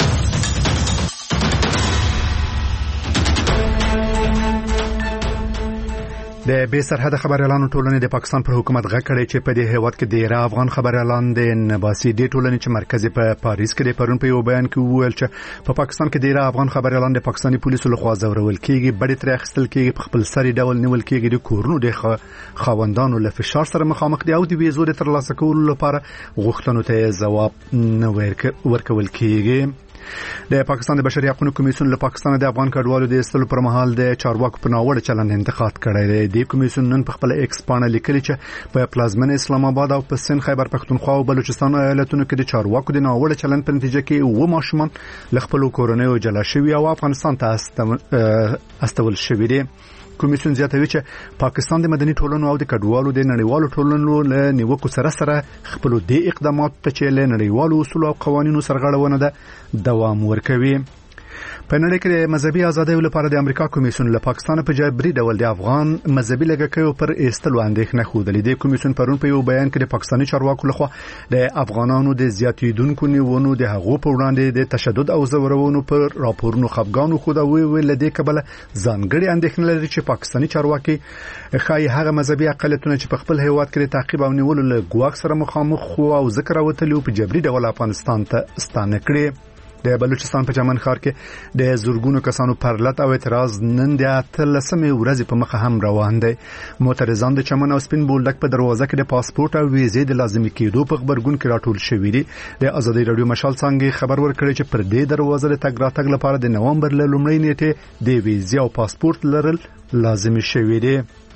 د بې سرحده خبريالانو ټولنې د پاکستان پر حکومت غږ کړی چې په دې هیواد کې ډېر افغان خبريالان د نباسي د ټولنې چې مرکز په پاریس کې د پرون په یو بیان کې وویل چې په پاکستان کې ډېر افغان خبريالان د پاکستاني پولیسو لخوا ځورول کېږي، بډې ترې اخیستل کېږي، په خپل سري ډول نیول کېږي، د کورونو د خاوندانو له فشار سره مخامخ دي او د ویزو د ترلاسه کولو لپاره غوښتنو ته ځواب نه ورکول کېږي. د پاکستان د بشري حقوقو کمیسیون له پاکستان د افغان کډوالو د استلو پر مهال د چارواکو په ناوړه چلند انتقاد کړی دی. د کمیسیون نن په خپل ایکس پاڼه لیکلي چې په پلازمینه اسلام آباد او په سند خیبر پختونخوا او بلوچستان ایالتونو کې د چارواکو د ناوړه چلند په نتیجه کې و ماشومان له خپل کورنۍ جلا شوي او افغانستان ته استول شوي دي. کمیسیون زیاتوي چې پاکستان د مدني ټولنو او د کډوالو د نړیوالو ټولنو له نیوکو سره سره خپل د اقداماتو ته چې له نړیوالو اصول او قوانینو سرغړونه ده دوام ورکوي. په نړۍ کې د مذهبي ازادۍ لپاره د امریکا کمیسیون له پاکستان په جبري ډول د افغان مذهبي لږکیو پر ایستلو اندېښنه ښودلې. د کمیسیون پرون په یو بیان کې د پاکستاني چارواکو لخوا د افغانانو د زیاتیدونکو نیونو د هغو په وړاندې د تشدد او زورونو پر راپورونو خفګان خو دا ویل د کبله ځانګړي اندېښنه لري چې پاکستاني چارواکي خای هغه مذهبي اقلیتونه چې په خپل هیواد کې د تعقیب او نیولو له ګواښ سره مخامخ خو او ذکر وتلو په جبري ډول افغانستان ته ستانه کړي. د بلوچستان په چمن ښار کې د زورګونو کسانو پرلط او اعتراض نن د اتلسمې ورځې په مخه هم روان دی. معترضان د چمن او سپین بولدک په دروازه کې د پاسپورت او ویزې د لازمي کېدو په خبرګون کې راټول شوي دي. د ازادي رادیو مشال څنګه خبر ورکړي چې پر دې دروازه د تګ راتګ لپاره د نومبر له لومړۍ نیټې د ویزې او پاسپورت لرل لازمي شوي دي.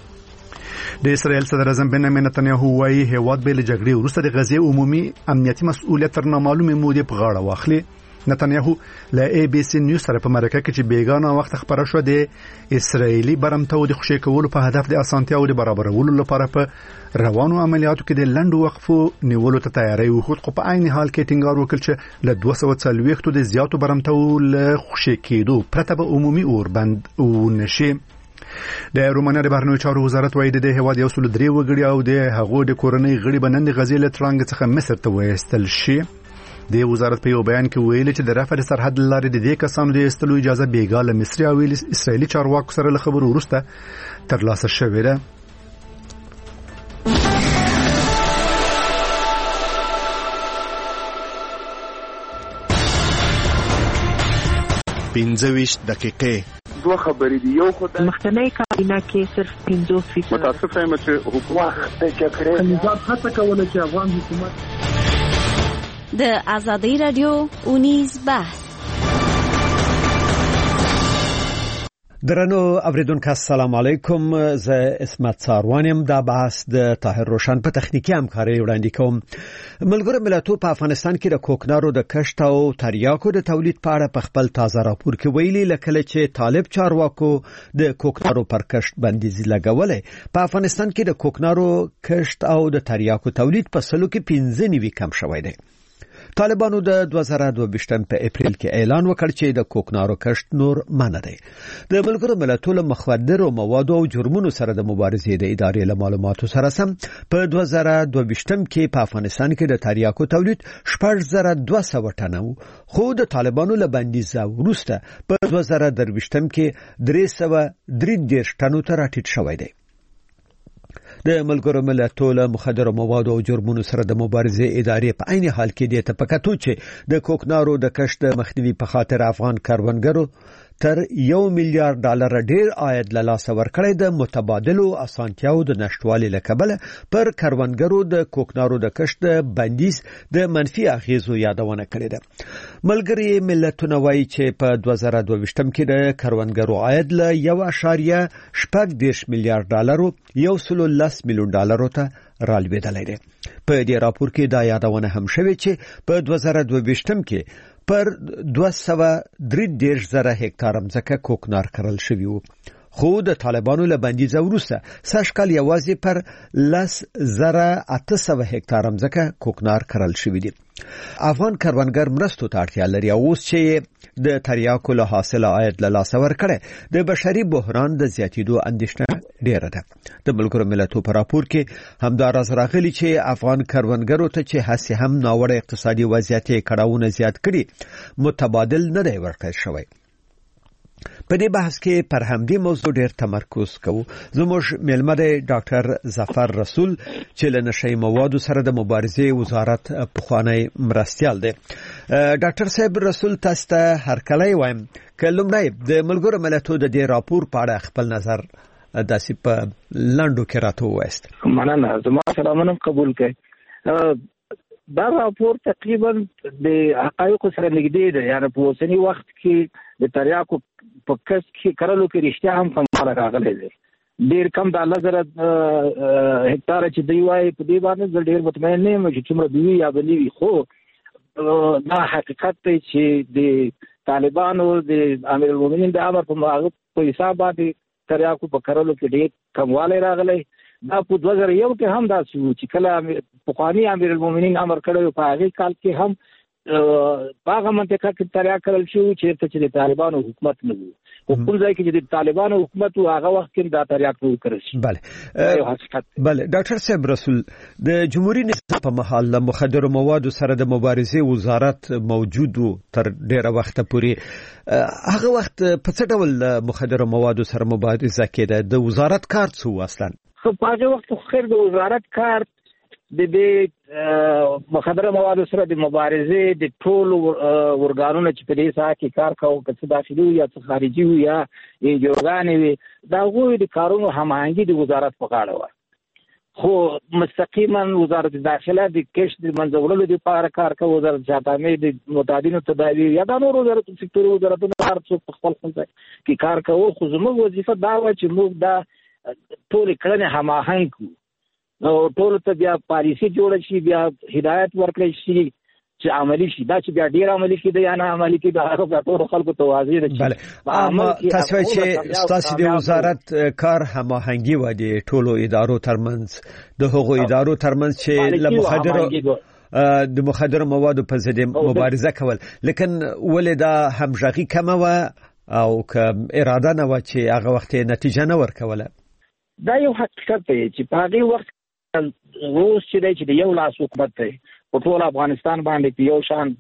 د اسرائیل صدر اعظم بنیامین نتنیاهو وايي هیواد به له جګړې وروسته د غزې عمومي امنیتي مسؤلیت تر نامعلومې مودې په غاړه واخلي. نتنیاهو له ای بي سي نیوز سره په مرکه کې چې بیگانه وخت خبره شو د اسرایلی برمته د خوشی کولو په هدف د اسانتیا او د برابرولو لپاره په روانو عملیاتو کې د لنډ وقفو نیولو ته تیاری وخت خو په عین حال کې ټینګار وکړ چې له دوه سوه څلوېښت د زیاتو برمته له خوشی کېدو پرته به عمومي اوربند ونشي. د رومانیا د بهرنیو چارو وزارت وايي د هیواد یو سل درې وګړي او د هغو د کورنۍ غړي بنند غزې له ترانګ څخه مصر ته وایستل شي. د وزارت په یو بیان کې ویلي چې د رفح سرحد لارې د دې کسانو د ایستلو اجازه بیګاله مصري او اسرایلی چارواکو سره له خبرو وروسته ترلاسه شوې ده. پنځه ویشت دقیقې دوه خبرې دي. یو خو د مخکنی کابینه کې صرف پنځوس فیصد متاسفه یم چې حکومت د جګړې نظام هڅه کوله چې افغان حکومت د ازادي رادیو اونیز بحث. درنو اوریدونکو السلام علیکم، زه اسمت ساروانم. دا بحث د طاهر روشن په تخنیکی همکاري وړاندې کوم. ملګرو ملتونو په افغانستان کې د کوکنارو د کښت او تریاکو د تولید په اړه په خپل تازه راپور کې ویلي لکه چې طالب چارواکو د کوکنارو پر کښت بندیز لګولې. په افغانستان کې د کوکنارو کښت او د تریاکو تولید په سلو کې پنځه نیوي کم شوی دی. طالبانو د دوه زره دوه ویشت په اپریل کې اعلان وکړ چې د کوکنارو کښت نور منع دی. د ملګرو ملتونو مخدرو موادو او جرمونو سره د مبارزې د ادارې له معلوماتو سره سم په دوه زره دوه ویشت کې په افغانستان کې د تریاکو تولید شپږ زره دوه سوه ټنه و، خو د طالبانو له بندیز وروسته په دوه زره درې ویشت کې درې سوه درې دېرش ټنو ته راټیټ شوی دی. د ملګرو ملتونو مخدر موادو او جرمونو سره د مبارزې ادارې په عین حال کې د تپکاتو چې د کوکنارو د کښت مخنیوي په خاطر افغان کاروانګرو تر یو میلیارډ ډالر ډیر عاید له لاسه ورکړی د متبادلو اسانتیاو د نشټوالي له کبله پر کاروانګرو د کوکنارو د کښت بندیز د منفي اغیزو یادونه کړې ده. ملګری ملتونه وایي چې په دوه زره دوه ویشت کې د کاروانګرو عاید له یو اعشاریه شپږ دېرش میلیارډ ډالرو یو سل لس میلیون ډالرو ته رالوېدلی دی. په دې راپور کې دا یادونه هم شوې چې په دوه زره دوه ویشت کې پر دوه سوه درې دېرش زره هکتار ځمکه کوکنار کرل شوی و، خو د طالبانو له بندیز وروسته سږکال یوازې پر لس زره اته سوه هکتار ځمکه کوکنار کرل شوې دي. افغان کروندګر مرستو ته اړتیا لري او اوس چې د تریاکو له حاصله عاید له لاسه ورکړی د بشري بحران د زیاتېدو اندېښنه ډیره ده. د ملګرو ملتونو په راپور کې همداراز راغلي چې افغان کروندګرو ته چې هسې هم ناوړه اقتصادي وضعیت کړاوونه زیات کړي متبادل نه دی ورکړل شوی. په دې بحث کې پر همدې موضوع ډېر تمرکز کوو. زموږ میلمه دی ډاکټر ظفر رسول چې له نشهیي موادو سره د مبارزې وزارت پخوانی مرستیال دی. ډاکټر صاحب رسول تاسو ته هرکلی وایم که لومړی د ملګرو ملتونو د دې راپور په اړه خپل نظر داسې په لنډو کې راته ووایاست. مننه. زما سلامونه قبول کړئ. دا راپور تقریبا د حقایقو سره نږدې دی. یعنې په اوسني وخت کې د تریاکو په کس کې کرلو کې رښتیا هم کموالی راغلی دی. ډېر کم د الله زره هکتاره چې دوی وایي په دې باندې زه ډېر مطمئن نه یم چې څومره به وي یا به نه وي، خو دا حقیقت دی چې د طالبانو د امیرالمؤمنین د امر په حساب باندې تریاکو په کرلو کې ډېر کموالی راغلی. دا په دوه زره یو کې هم داسې وو چې کله پخواني امیرالمؤمنین امر کړی په هغې کال کې هم په هغه منطقه کې تریاک کرل شوي چېرته چې د طالبانو حکومت نه وو. خو کوم ځای کې چې د طالبانو حکومت وو هغه وخت کې دا تریاک نه وکړل شي. بله بله ډاکټر صاحب رسول، د جمهوري نظام په مهال له مخدرو موادو سره د مبارزې وزارت موجود و تر ډېره وخته پورې. هغه وخت په څه ډول مخدرو موادو سره مبارزه کېده؟ د وزارت کار څه و اصلا؟ خو په هغه وخت خو خیر د وزارت کار د دې مخدره موادو سره د مبارزې د ټولو ورګانونو چې په دې ساحه کې کار کوي، که څه داخلي وي یا څه خارجي وي یا انجوګانې وي، د هغوی د کارونو هماهنګي د وزارت په غاړه وه. خو مستقیما وزارت داخله د کشت د منځه وړلو دپاره کار کوي، وزارت جاپامې د متعدینو تداوی یا د نورو وزارت سکتوري وزارتونو هر څوک په خپل خپل ځای کې کار کوي. خو زموږ وظیفه دا وه چې موږ دا ټولې کړنې هماهنګ کړو، ټولو ته بیا پالیسي جوړه شي، بیا هدایت ورکړی شي چې عملي شي. دا چې بیا ډېر عملي کېده یا نه عملي کېده هغه بیا ټولو خلکو ته واضح ده. تاسو وایئ چې ستاسو د وزارت کار هماهنګي وه د ټولو ادارو ترمنځ، د هغو ادارو ترمنځ چې له مخدرو د مخدرو موادو په ضد مبارزه کول. لیکن ولې دا همغږي کمه وه او که اراده نه وه چې هغه وخت نتیجه نه ورکوله؟ دا یو حقیقت دی چې په هغې وخت روس چې دی چې د یو لاس حکومت دی په ټول افغانستان باندې په یو شان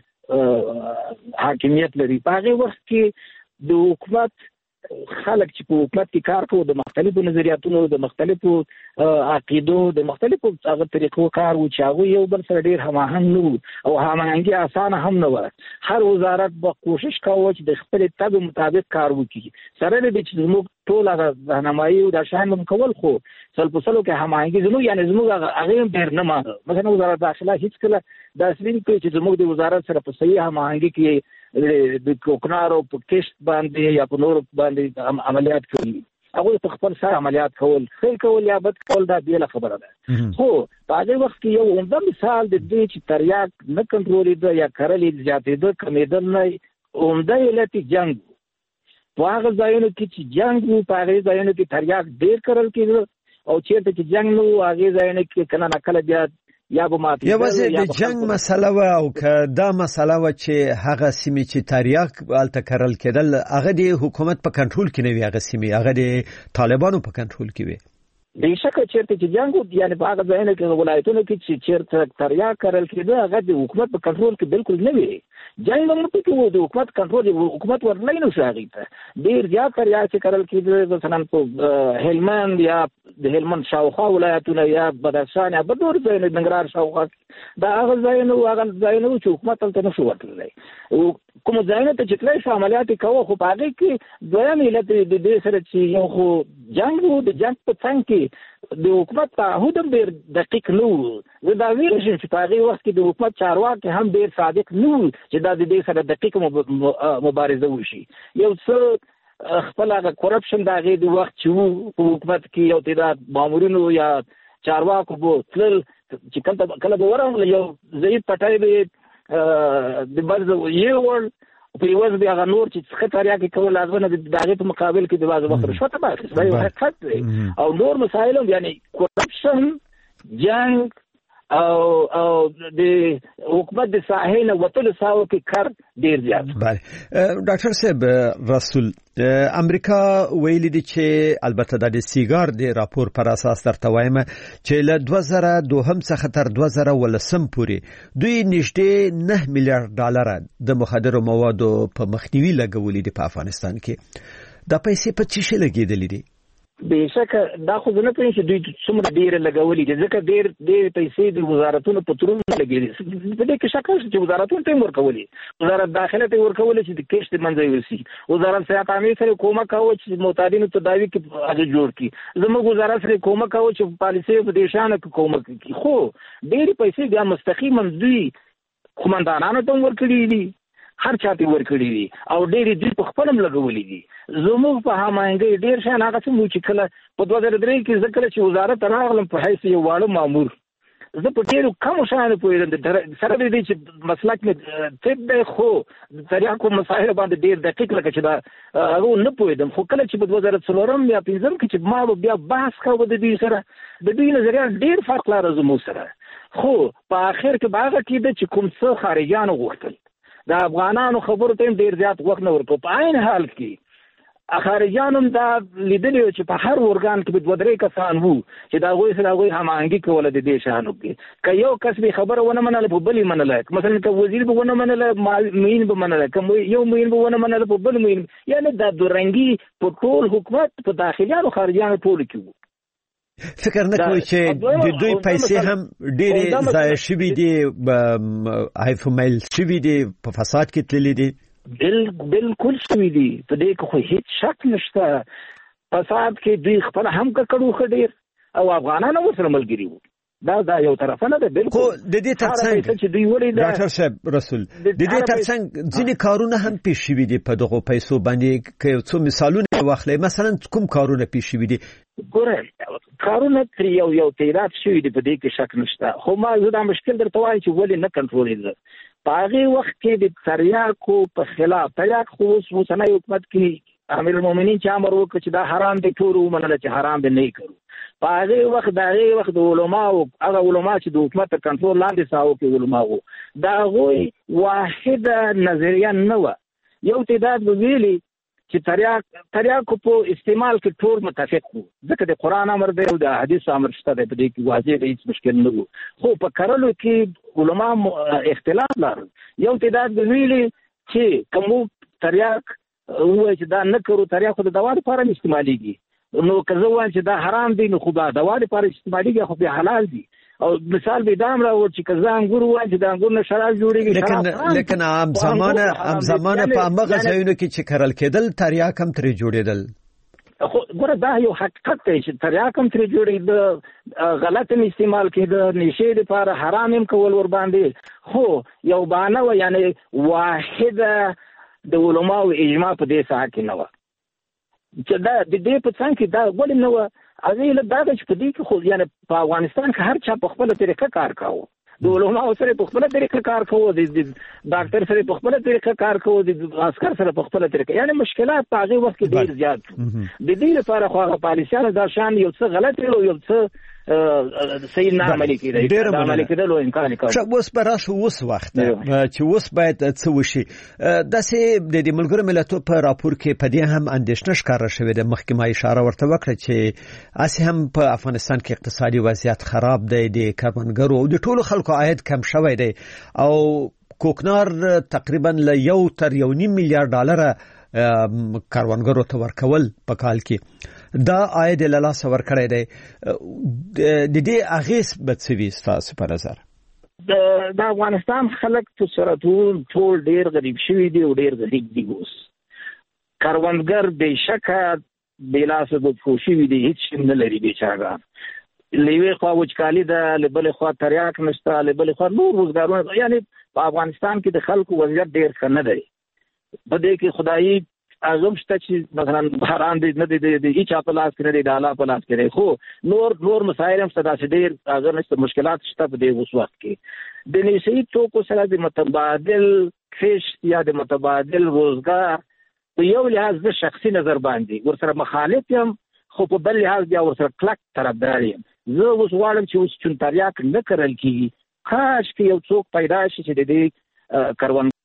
حاکمیت لري. په هغې وخت کې د حکومت خلک چې په حکومت کې کار کوي د مختلفو نظریاتونو، د مختلفو عقیدو، د مختلفو هغه طریقو کار و چې هغوی یو بل سره ډېر هماهنګ نه وو او هماهنګي اسانه هم نه وه. هر وزارت به کوشش کوه چې د خپلې طبع مطابق کار وکړي، سره له دې چې زموږ ټول هغه راهنمایي او دا شیان هم کول، خو سل په سلو کې هماهنګي زموږ یعنې زموږ هغې هم ډېر نه مانه. مثلا وزارت داخله هېڅکله داسې نه کوي چې زموږ د وزارت سره په صحیح هماهنګي کې د کوکنارو په کشت باندې یا په نورو باندې عملیات کوي. هغوی په خپل سر عملیات کول، ښه کول یا بد کول دا بېله خبره ده. خو په هغې وخت کې یو عمده مثال د دې چې تریاک نه کنټرولېده یا کرل یې زیاتېده کمېدل نه، عمده علت یې جنګ و. په هغه ځایونو کې چې جنګ و په هغې ځایونو کې تریاک ډېر کرل کېده او چېرته چې جنګ نه و هغې ځایونو کې کله نه کله بیا یا به ماتېدل. یوازې د جنګ مسله وه او که دا مسله وه چې هغه سیمې چې تریاک هلته کرل کېدل هغه د حکومت په کنټرول کې نه وي، هغه سیمې هغه د طالبانو په کنټرول کې وي. بېشکه چېرته چې جنګ و یعنې په هغه ځایونو کې ولایتونو کې چې چېرته تریاک کرل کېده هغه د حکومت په کنټرول کې بالکل نه وي. جنګ هم نه پکې و، د حکومت کنټرول حکومت ورتلی نه شو هغې ته. ډېر زیات تریاک چې کرل کېده مثلا په هلمند یا د هلمند شاوخوا ولایتونه یا بدخشان یا په نورو ځایونو ننګرهار شاوخوا دا هغه ځایونه وو هغه ځایونه وو چې حکومت هلته نه شو ورتللی. کومو ځایونو ته چې تللی شو عملیات یې کوه، خو په هغې کې دویم علت د دې سره چې یو خو جنګ و، د جنګ په څنګ کې د حکومت تعهد هم ډېر دقیق نه و. زه دا ویلی شم چې په هغې وخت کې د حکومت چارواکي هم ډېر صادق نه وو چې دا د دې سره دقیق مبارزه وشي. یو څه خپل هغه کرپشن د هغې د وخت چې وو په حکومت کې یو تعداد مامورینو یا چارواکو به تلل چې کله به ورغله یو ضعیف پټی به یې د برځ یې وړ په یوه بیا هغه نور چې څه تریاکي کول لازم نه د هغې په مقابل کې د بعض وخت رشوت هم اخیست دا یو حقیقت دی او نور مسایل هم یعنی کرپشن جنگ او او د حکومت د ساحې نه وتلو ساحو کې کار ډیر زیات. بله ډاکټر صاحب رسول امریکا ویلي دي چې البته د سیګار د راپور پر اساس درته وایم چې له دوه زره دوهم څخه تر دوه زره ولسم پورې دوی نږدې نه میلیارډ ډالر د مخدرو موادو په مخنیوي لګولي دي په افغانستان کې. دا پیسې په څه شي لګېدلې دي؟ بېشکه دا خو زه نه پوهېږم چې دوی څومره ډېرې لګولي دي ځکه ډېر ډېرې پیسې د وزارتونو په ترونو نه لګېدي. په دې کې شک نشته چې وزارتونو ته یې ورکولي، وزارت داخله ته یې ورکولي چې د کښت د منځه یوسي، وزارت صحت عامې سره کومک کاوه چې معتادینو تداوي کې هغه جوړ کړي، زموږ وزارت سره کومک کاوه چې پالیسۍ په دې شانه کې کومک وکړي. خو ډېرې پیسې بیا مستقیما دوی قومندانانو ته هم ورکړي دي، هر چا ته ورکړي دي او ډېرې دوی په خپل هم لګولي دي. زموږ په هماهنګۍ ډېر شیان هغه څه چې کله په دوه زره درې کې زه کله چې وزارت ته راغلم په حیث یو واړه مامور، زه په ډېرو کمو شیانو پوهېدم سره د دې چې مسلک مې طب دی خو د تریاکو مسایلو باندې ډېر دقیق لکه چې دا هغه نه پوهېدم. خو کله چې په دوه زره څلورم یا پنځم کې چې ما بیا بحث کاوه د دوی سره، د دوی نظریات ډېر فرق لاره زموږ سره. خو په آخر کې به هغه کېده چې کوم څه خارجیانو غوښتل د افغانانو خبرو ته هم ډېر زیات وخت نه ورکړو. په عین حال کې خارجیان هم دا لیدلي چې په هر ارګان کې به دوه درې کسان وو چې د هغوی سره هغوی هماهنګي کوله د دې شیانو کې. که یو کس به خبره ونه منله په بل یې منله، مثلا که وزیر به ونه منله معین به منله، که یو معین به ونه منله په بل معین، یعنی دا دورنګي په ټول حکومت په داخلیانو خارجیانو ټولو کې وو. فکر نه کوي چې د دوی پیسې هم ډېرې ضایع شوي دي، هایفومیل شوي دي، په فساد کې تللي دي؟ بالکل شوي دي، په دې کې خو هیڅ شک نشته. فساد کې دوی خپل هم ککړو ښه ډېر او افغانان هم ورسره ملګري وو. دا دا یو طرفه نه ده. بالکل خو د دې ترڅنګ ډاکټر صاحب رسول د دې ترڅنګ ځینې کارونه هم پیښ شوي دي په دغو پیسو باندې، که یو څو مثالونه واخلئ مثلا کوم کارونه پیښ شوي دي؟ ګوره کارونه ترې یو یو تعداد شوي دي، په دې کې شک نشته. خو ما زه دا مشکل درته وایم چې ولې نه کنټرولېده. په هغې وخت کې د تریاکو په خلاف، تریاک خو اوس اوسنی حکومت کې امیر المؤمنین چې امر وکړ چې دا حرام دی ټولو ومنله چې حرام دی نه یې کوو. په هغې وخت د هغې وخت د علماو هغه علما چې د حکومت تر کنټرول لاندې ساحو کې علما وو، د هغوی واحده نظریه نه وه. یو تعداد به ویلي چې تریاک تریاکو په استعمال کې ټول متفق وو، ځکه د قرآن امر دی او د حدیث امر شته دی، په دې کې واضح دی هېڅ مشکل نه وو. خو په کرلو کې علما اختلاف لرل. یو تعداد به ویلي چې که موږ تریاک ووایو چې دا نه کړو، تریاک خو د دوا لپاره هم استعمالېږي، نو که زه وایم چې دا حرام دی نو خو دا دوا لپاره استعمالېږي، خو بیا حلال دی. او مثال به دا هم راوړ چې که زه انګور ووایم چې د انګور نه شراب جوړېږي، لیکن لیکن عام زمانه عام زمانه په همغه ځایونو کې چې کرل کېدل تریاک هم ترې جوړېدل. خو ګوره دا یو حقیقت دی چې تریاک هم ترې جوړېده، غلط هم استعمال کېده، نشې دپاره حرام هم کول ورباندې. خو یو بهانه وه، یعنې واحده د علماو اجماع په دې ساحه کې نه وه چې دا د دې په څنګ کې دا ولې نه وه. هغې علت دا ده چې په دې کې خو یعنې په افغانستان کې هر چا په خپله طریقه کار کاوه، د علماو سره په خپله طریقه کار کوو، د ډاکټر سره په خپله طریقه کار کوو، د عسکر سره په خپله طریقه، یعنې مشکلات په هغې وخت کې ډېر زیات وو. د دې لپاره خو هغه پالیسیانو دا شان یو څه غلط ویل او یو څه صحیح نه عملي کېدی، د عملي کېدلو امکان یې کاوه. ښه، اوس به راشو اوس وخت چې اوس باید څه وشي. داسې د دې ملګرو ملتونو په راپور کې په دې هم اندېښنه ښکاره شوې ده، مخکې ما اشاره ورته وکړه چې هسې هم په افغانستان کې اقتصادي وضعیت خراب دی، د کروندګرو او د ټولو خلکو عاید کم شوی دی او کوکنار تقریبا له یو تر یو نیم میلیارډ ډالره کروندګرو ته ورکول په کال کې، دا عاید له لاسه ورکړی دی. د دې اغېز به څه وي ستاسو په نظر؟ د افغانستان خلک تو سره ټول ټول ډېر غریب شوي دي او ډېر غریب دي. اوس کروندګر بېشکه بې لاسه ګوتفو شوي دي، هېڅ شی نه لري بېچاګان. له یوې خوا وچکالي ده، له بلې خوا تریاک نشته، له بلې خوا نور روزګارونه. یعنې په افغانستان کې د خلکو وضعیت ډېر ښه نه دی. په دې کې خدایي اغم شته چې مثلا حرام دي نه دي د هیڅ په لاس کې نه دي، د الله په لاس کې دی. خو نور نور مسایل هم شته، داسې ډېر هغه نشته، مشکلات شته په دې اوس وخت کې. د نشئی توکو سره د متبادل کښت یا د متبادل روزګار په یو لحاظ د شخصي نظر باندې ورسره مخالف یم، خو په بل لحاظ بیا ورسره کلک طرفدار یم. زه اوس غواړم چې اوس چون تریاک نه کرل کېږي، کاش کې یو څوک پیدا شي چې د دې کروندګر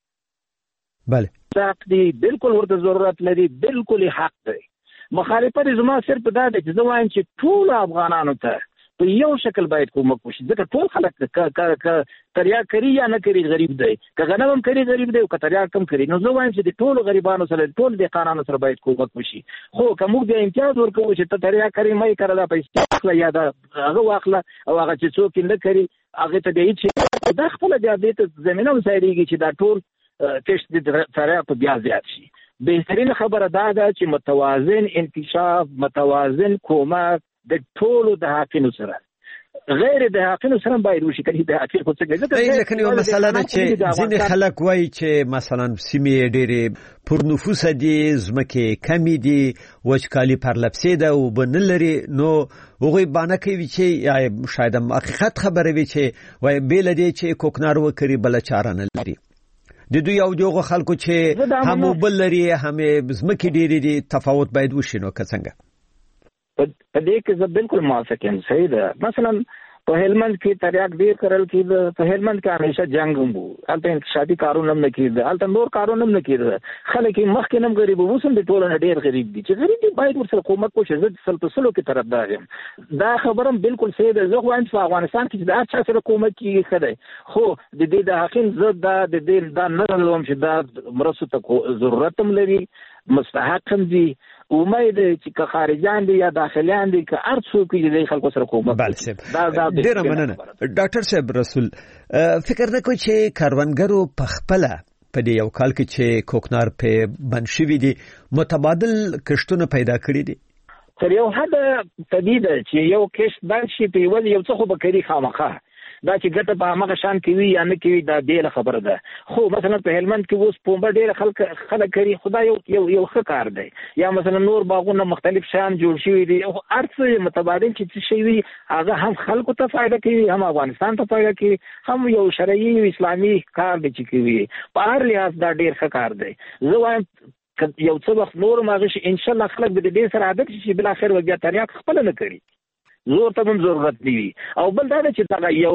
بله حق دی، بالکل ورته ضرورت لري، بالکل حق دی. مخالفت زما صرف دا دی چې زه وایم چې ټول افغانانو ته په یو شکل باید کومک وشي، ځکه ټول خلک تریاک کوي یا نه کوي غریب دی، که غنم هم کوي غریب دی او که تریاک هم کوي. نو زه وایم چې د ټولو غریبانو سره ټول دهقانانو سره باید کومک وشي. خو که موږ بیا امتیاز ورکوو چې ته تریاک کوي مه یې کړه، دا پیسې واخله یا دا هغه واخله، او هغه چې څوک یې نه کوي هغې ته بیا هېڅ دا خپله بیا دې ته زمینه مسایلېږي چې دا ټول کښت د تریاکو بیا زیات شي. بهترین خبره دا ده چې متوازن انکشاف، متوازن کومک د ټولو د حقینو سره، غیر د حقینو سره باید وشي. کله د حقین خو څه کوي، لکه یو مسله ده چې ځینې خلک وایي چې مثلا سیمې ډېرې پر نفوس دي، ځمکې کمې دي، وچکالي پرلپسې ده او اوبه نه لري، نو هغوی بانه کوي چې شاید هم حقیقت خبره وي چې وایي بې له دې چې کوکنار وکړي بله چاره نه لري. د دوی او دغو خلکو چې هم اوبه لري هم ځمکې ډېرې دي، تفاوت باید وشي. نو که څنګه په دې کې زه بالکل موافق یم. صحیح ده. مثلا په هلمند کې تریاک ډېر کرل کېده، په هلمند کې همیشه جنګ هم وو، هلته انقشافي کارونه هم نه کېده، هلته نور کارونه هم نه کېده، خلک یې مخکې هم غریب وو، اوس هم د ټولو نه ډېر غریب دي. چې غریب دي باید ورسره کومک وشي. زه د سل په سلو کې طرفدار یم. دا خبره هم بالکل صحیح ده. زه خو وایم چې په افغانستان کې چې د هر چا سره کومک کېږي ښه دی، خو د دې د حقین زه دا د دې دا نه لرم چې دا مرستو ته ضرورت هم لري، مستحق هم دي. امید چې که خارجان دي یا داخلیان دي که هر څوک چې د خلکو سره کومک وکړي. ډېره مننه ډاکټر صاحب رسول. فکر نه کوئ چې کروندګرو په خپله په دې یو کال کې چې کوکنار په بند شوي دي متبادل کښتونه پیدا کړي دي؟ تر یو حده طبیعي ده چې یو کښت بند شي، په یو یو څه خو به کوي خامخا، دا چې ګټه په همغه شان کوي یا نه کوي دا بېله خبره ده. خو مثلا په هلمند کې اوس پنبه ډېره خلک خلک کوي، خو دا یو یو یو ښه کار دی. یا مثلا نور باغونه مختلف شیان جوړ شوي دي، هر څه متبادل چې څه شی وي هغه هم خلکو ته فایده کوي، هم افغانستان ته فایده کوي، هم یو شرعي او اسلامي کار دی چې کوي. په هر لحاظ دا ډېر ښه کار دی. زه وایم یو څه وخت نور ماغه شي انشاءالله خلک به دې سره عادت شي، بل اخر بیا تریاک خپل نه کوي، زور ته هم ضرورت دی. او بل دا چې دا یو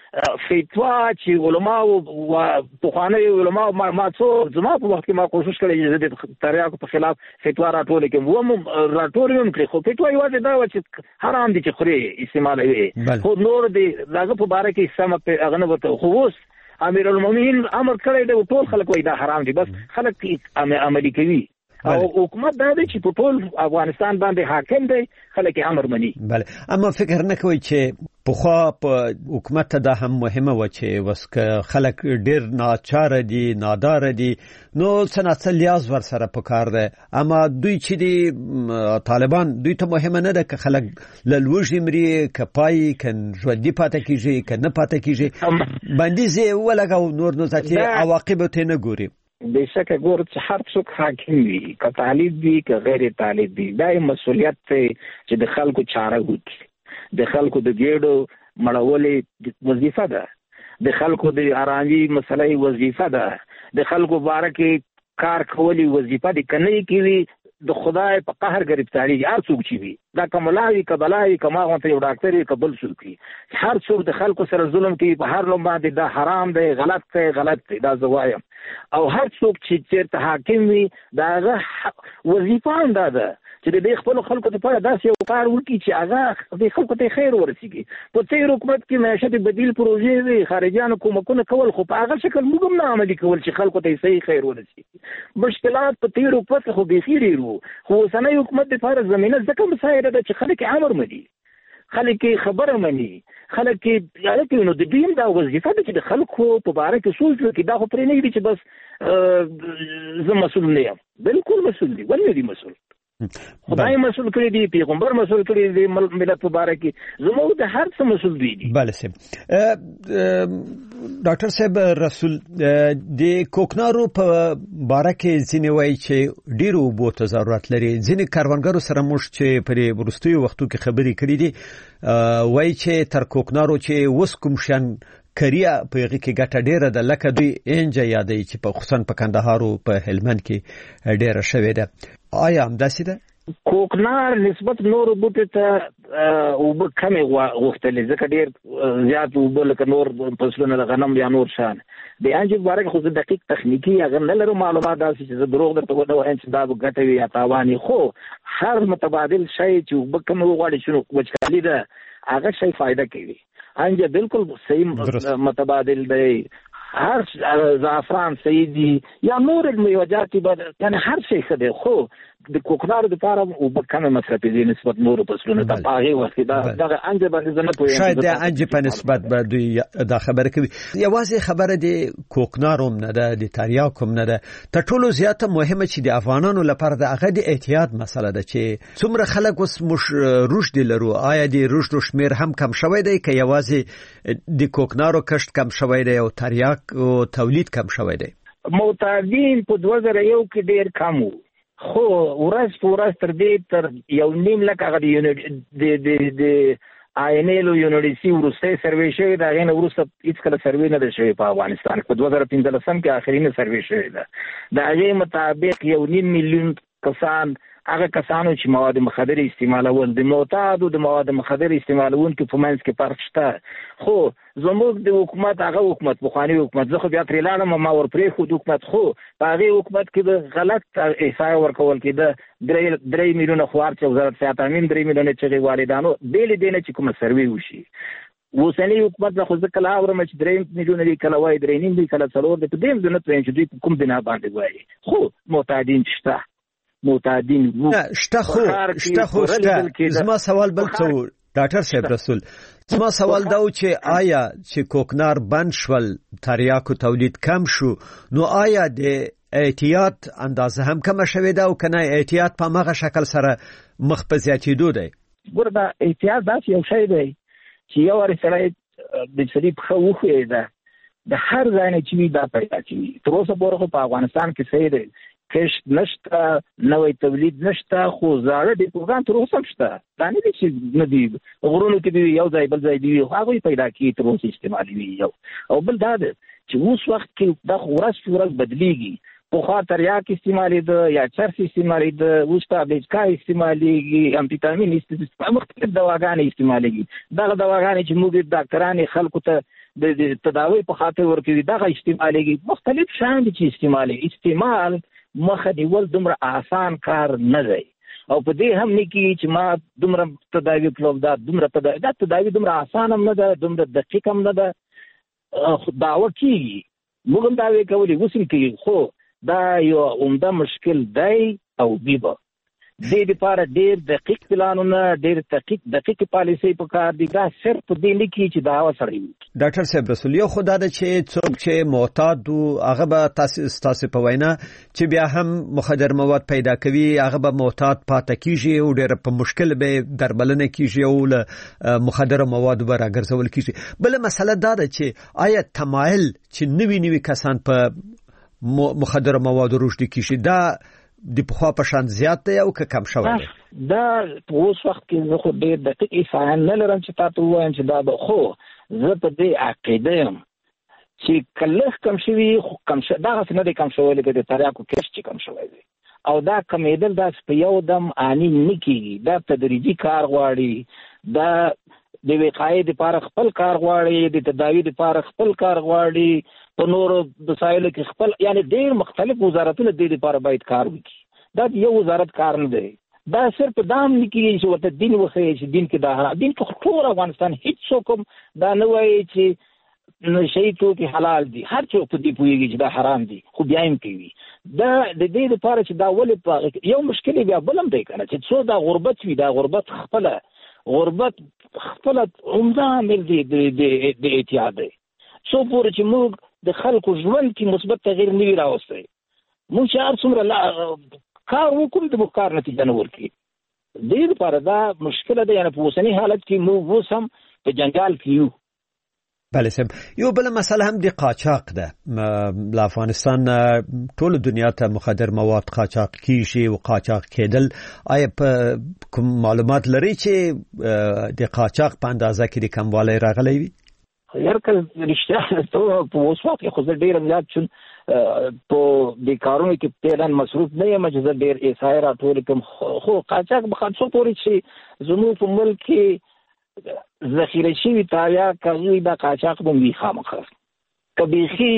فتوا چې علما او پخوانی علما ما څو زما په وخت کې ما کوشش کړی چې د تریاکو په خلاف فتوا راټول کړم، و راټول هم کړی، خو فتوا یوازې دا و چې حرام دي چې خوري استعمالوي، خو نور دی دغه په باره کې سم په هغه نه وته. خو اوس امیر المؤمنین امر کړی دی، ټول خلک وایي دا حرام دي، بس خلک عملي کوي. او حکومت دا دی چې په ټول افغانستان باندې حاکم دی، خلک امر مني. بله، اما فکر نه کوئ چې پخوا په حکومت ته دا هم مهمه وه چې وس که خلک ډېر ناچاره دي، ناداره دي، نو څه نه څه لیاز ورسره پکار دی. اما دوی چې دي طالبان، دوی ته مهمه نه ده که خلک له لوږې مري، که پایي، که ژوندي پاته کېږي، که نه پاته کېږي، بندیز یې ولګوو نور، نو ځکه عواقب ته نه ګوري. بېشکه ګور چې هر څوک حاکم وي، که طالب وي که غیر طالب وي، دا یې مسؤلیت دی چې د خلکو چاره وکړي. د خلکو د ګېډو مړولې وظیفه ده، د خلکو د ارامي مسله وظیفه ده، د خلکو باره کې کار کولی وظیفه دي. که نه یې کوي د خدای په قهر گرفتاری هر څوک چې وي، دا که ملا وي که بلا وي که ما غونته یو ډاکټر وي که بل څوک وي، هر څوک د خلکو سره ظلم کوي په هر لوم باندې، دا حرام دی، غلط دی، غلط دی، دا زه وایم. او هر څوک چې چېرته حاکم وي د هغه وظیفه هم دا ده چې د دې خپلو خلکو لپاره داسې یو کار وکړي چې هغه د خلکو ته خیر ورسېږي. په تېر حکومت کې معیشت بدیل پروژې وي، خارجیانو کومکونه کول، خو په هغه شکل موږ هم نه عملي کول چې خلکو ته صحیح خیر ورسېږي. مشکلات په تېر حکومت خو بیخي ډېر وو، خو اوسنی حکومت لپاره زمینه ځکه مساعده ده چې خلک امر مني، خلک خبره مني، خلک یې نو د دوی هم دا وظیفه ده چې د خلکو په باره کې سوچ وکړي. دا خو پرې نه وي چې بس زه مسؤل نه یم، بالکل مسؤل دي، ولې دي مسؤل؟ خدای مسؤل کړی دی، پیغمبر مسؤل کړی دی، ملت په باره کې زموږ د هر څه مسؤل دی. بله صاحب. ډاکټر صاحب رسول، د کوکنارو په باره کې ځینې وایي چې ډېرو اوبو ته ضرورت لري. ځینې کروندګرو سره موږ چې په وروستیو وختو کې خبرې کړې دي وایي چې تر کوکنارو چې اوس کوم شیان کریا په هغه کې ګټه ډیره ده لکه دوی انجه یادې چې په خصوصا په کندهار او په هلمند کې ډیره شوې ده. آیا همداسې ده؟ کوکنار نسبت نور بوټي ته اوبه کمې غوښتلې ځکه ډېر زیات اوبه لکه نور فصلونه د غنم یا نور شان د انجه باره خو دقیق تخنیکی هغه نه لرو معلومات داسې چې زه دروغ درته ووایم چې دا به ګټه وي یا تاوان وي، خو هر متبادل شی چې اوبه کمې وغواړي شنو وچکالي ده هغه شی فایده کوي. انجه بالکل صحیح متبادل دی، هر زعفران صحیح دي یا نور میوجات یعنی هر شی ښه دی، خو د کوکنارو لپاره اوبه کمې مصرفې دي نسبت نورو فصلونو ته. په هغې وخت کې دغه انجه باندې زه نه پوهېږم، شاید د انجه په نسبت به دوی دا خبره کوي. یوازې خبره د کوکنارو هم نه ده، د تریاکو هم نه ده، تر ټولو زیاته مهمه چې د افغانانو لپاره د هغه د احتیاط مسله ده چې څومره خلک اوس موږ رشد لرو، آیا د رشد شمېر هم کم شوی دی که یوازې د کوکنارو کښت کم شوی دی او تریاکو تولید کم شوی دی؟ معتادین په دوه زره یو کې ډېر کم وو، خو ورځ په ورځ تر دې تر یو نیم لک هغه د د آی ان ایل او یونیډي وروستی سروې شوې ده، هغې نه وروسته هېڅکله سروې نه ده شوې په افغانستان کې. په دوه زره پنځلسم کې آخرینه سروې شوې ده. د هغې مطابق یو نیم میلیون کسان هغه کسانو چې مواد مخدر استعمالول، د معتادو د مواد مخدر استعمالونکو په منځ کې فرق شته. خو زموږ د حکومت هغه حکومت پخواني حکومت زه خو بیا ترې لاړم ما ور پرېښود حکومت، خو په هغې حکومت کې د غلط احصایه ورکول کېده درې میلیونه خوار چې وزارت صحت امین درې میلیونه چغې والدانو بېلې دې نه چې کومه سروې وشي. اوسنی حکومت نه خو زه کله اورم چې درې میلیونه دي، کله وایي درې نیم دي، کله څلور دي، په دې هم زه نه پوهېږم چې دوی په کوم بنا باندې وایي. خو معتادین شته، معتادین شته، خو شته خو شته. زما سوال بل څه و ډاکټر صاحب رسول، زما سوال دا و چې آیا چې کوکنار بند شول، تریاکو تولید کم شو، نو آیا د احتیاط اندازه هم کمه شوې ده او که نه احتیاط په همغه شکل سره مخ په زیاتېدو دی؟ ګوره دا احتیاط داسې یو شی دی چې یو وارې سړی د سړي پښه وښویېده د هر ځای نه چې وي دا پیدا کوي. تر اوسه پورې خو په افغانستان کې صحیح دی، کښت نشته، نوی تولید نشته، خو زاړه ډیپوګان تر اوسه هم شته. دا نه دي چې نه دي، غرونو کې دي یو ځای بل ځای دي، خو هغوی پیدا کېږي تر اوسه استعمالوي. یو او بل دا ده چې اوس وخت کې دا خو ورځ په ورځ بدلېږي. پخوا تریاک استعمالېده یا چرس استعمالېده، اوس تابلیچکا استعمالېږي، امفیتامین استعمالېږي، مختلف دواګانې استعمالېږي. دغه دواګانې چې موږ ډاکټرانې خلکو ته د تداوی په خاطر ورکوي دغه استعمالېږي. مختلف شیان دي چې استعمالېږي. استعمال مخه نیول دومره آسان کار نه دی، او په دې هم نه کېږي چې ما دومره تداوي کړم، دا دومره تداوي دا تداوي دومره آسان هم نه ده، دومره دقیق هم نه ده. دعوه کېږي، موږ هم دعوې کولې، اوس هم کېږي، خو دا یو عمده مشکل دی او بي به دې دپاره ډېر دقیق پلانونه، ډېر دقیق دقیق پالیسۍ په کار دي. دا صرف په دې نه کېږي چې دعوه سړی وکړي. ډاکټر صاحب رسول، یو خو دا ده چې څوک چې معتاد و هغه به ستاسې په وینا چې بیا هم مخدر مواد پیدا کوي هغه به معتاد پاتې کېږي او ډېر په مشکل به درملنه کېږي او له مخدرو موادو به راګرځول کېږي. بله مسله دا ده چې آیا تمایل چې نوي نوي کسان په مخدر مواد رشد کیږي دا د پخوا په شان زیات دی او که کم شوی دی؟ دا په اوس وخت کې زه خو ډېر دقیق احصایه نه لرم چې تا ته ووایم چې دا به، خو زه په دې عقیده یم چې که لږ کم شوي خو کم ش... دغسې نه دی کم شوی لکه د تریاکو کښت چې کم شوی دی. او دا کمېدل داسې په یو دم آني نه کېږي، دا تدریجي کار غواړي، دا د وقایې دپاره خپل کار غواړي، د تداوي دپاره خپل کار غواړي، په نورو وسایلو کې خپل، یعنی ډېر مختلف وزارتونه دې دپاره باید کار وکړي. دا یو وزارت کار نه دی. دا صرف دا هم نه کېږي چې ورته دین وښیي چې دین کې دا حرام، دین کې ټول افغانستان هېڅوک هم دا نه وایي چې نشهیي توکي حلال دي، هر څوک په دې پوهېږي چې دا حرام دي، خو بیا هم کوي. دا د دې دپاره چې دا ولې یو مشکل بیا بل هم دی که نه، چې څو دا غربت وي، دا غربت خپله غربت خپله عمده عامل دی د اعتیاد دی. څو پورې چې موږ د خلکو ژوند کې مثبت تغییر نه وي راوستی، موږ چې هر څومره کار وکړو د موږ کار نتیجه نه ورکوي. دې لپاره دا مشکله ده، یعنې په اوسني حالت کې موږ اوس هم په جنجال کې یو. بله صاحب، یو بله مسله هم د قاچاق ده. له افغانستان ټول دنیا ته مخدر مواد قاچاق کیږي او قاچاق کېدل. آیا په کوم معلومات لري چې د قاچاق په اندازه کې د کموالی راغلی وي؟ یرکل رښتیا ته په اوس وخت کې خو زه ډېر زیات شم په دې کارونو کې فعلا مصروف نه یم چې زه ډېر ایسای راټول کوم خو قاچاق به خاصو پورې چې زموږ په ملک کې ذخیره شوي تاریاک کوي دا قاچاق به وي خامخا که بیخي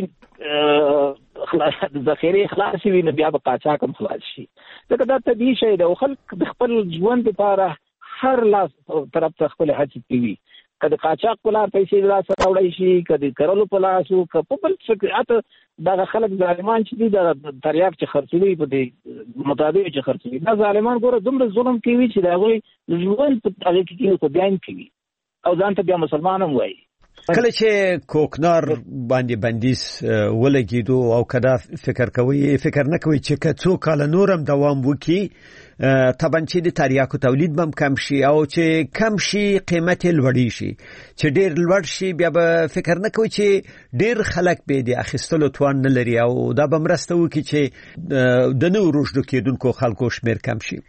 ذخیره خلاص وي نو بیا به قاچاق هم خلاص شي ځکه دا طبیعي شی دی او خلک د خپل ژوند لپاره هر لاس طرف ته خپل هڅې کوي که د قاچاق په لار پیسې لاسه راوړی شي که د کرلو په لاس وو که په بل څه حتی دغه خلک ظالمان چې دي د تریاک چې خرڅوي په دې مطابق چې خرڅوي دا ظالمان ګوره دومره ظلم کوي چې د هغوی د ژوند په هغې کې کوي خو بیا هم کوي او ځان ته بیا مسلمان هم وایي کله چې کوکنار باندې بندیز ولګېدو او کدا فکر کوي فکر نه کوي چې که څو کاله نورم دوام وکړي طبعا چې د تریاکو تولید بم کم شي او چې کم شي قیمت لوړی شي چې ډیر لوړ شي بیا به فکر نه کوي چې ډیر خلک به د اخیستلو توان نه لري او دا به مرسته وکړي چې د نو روشدو کېدونکو خلکو شمیر کم شي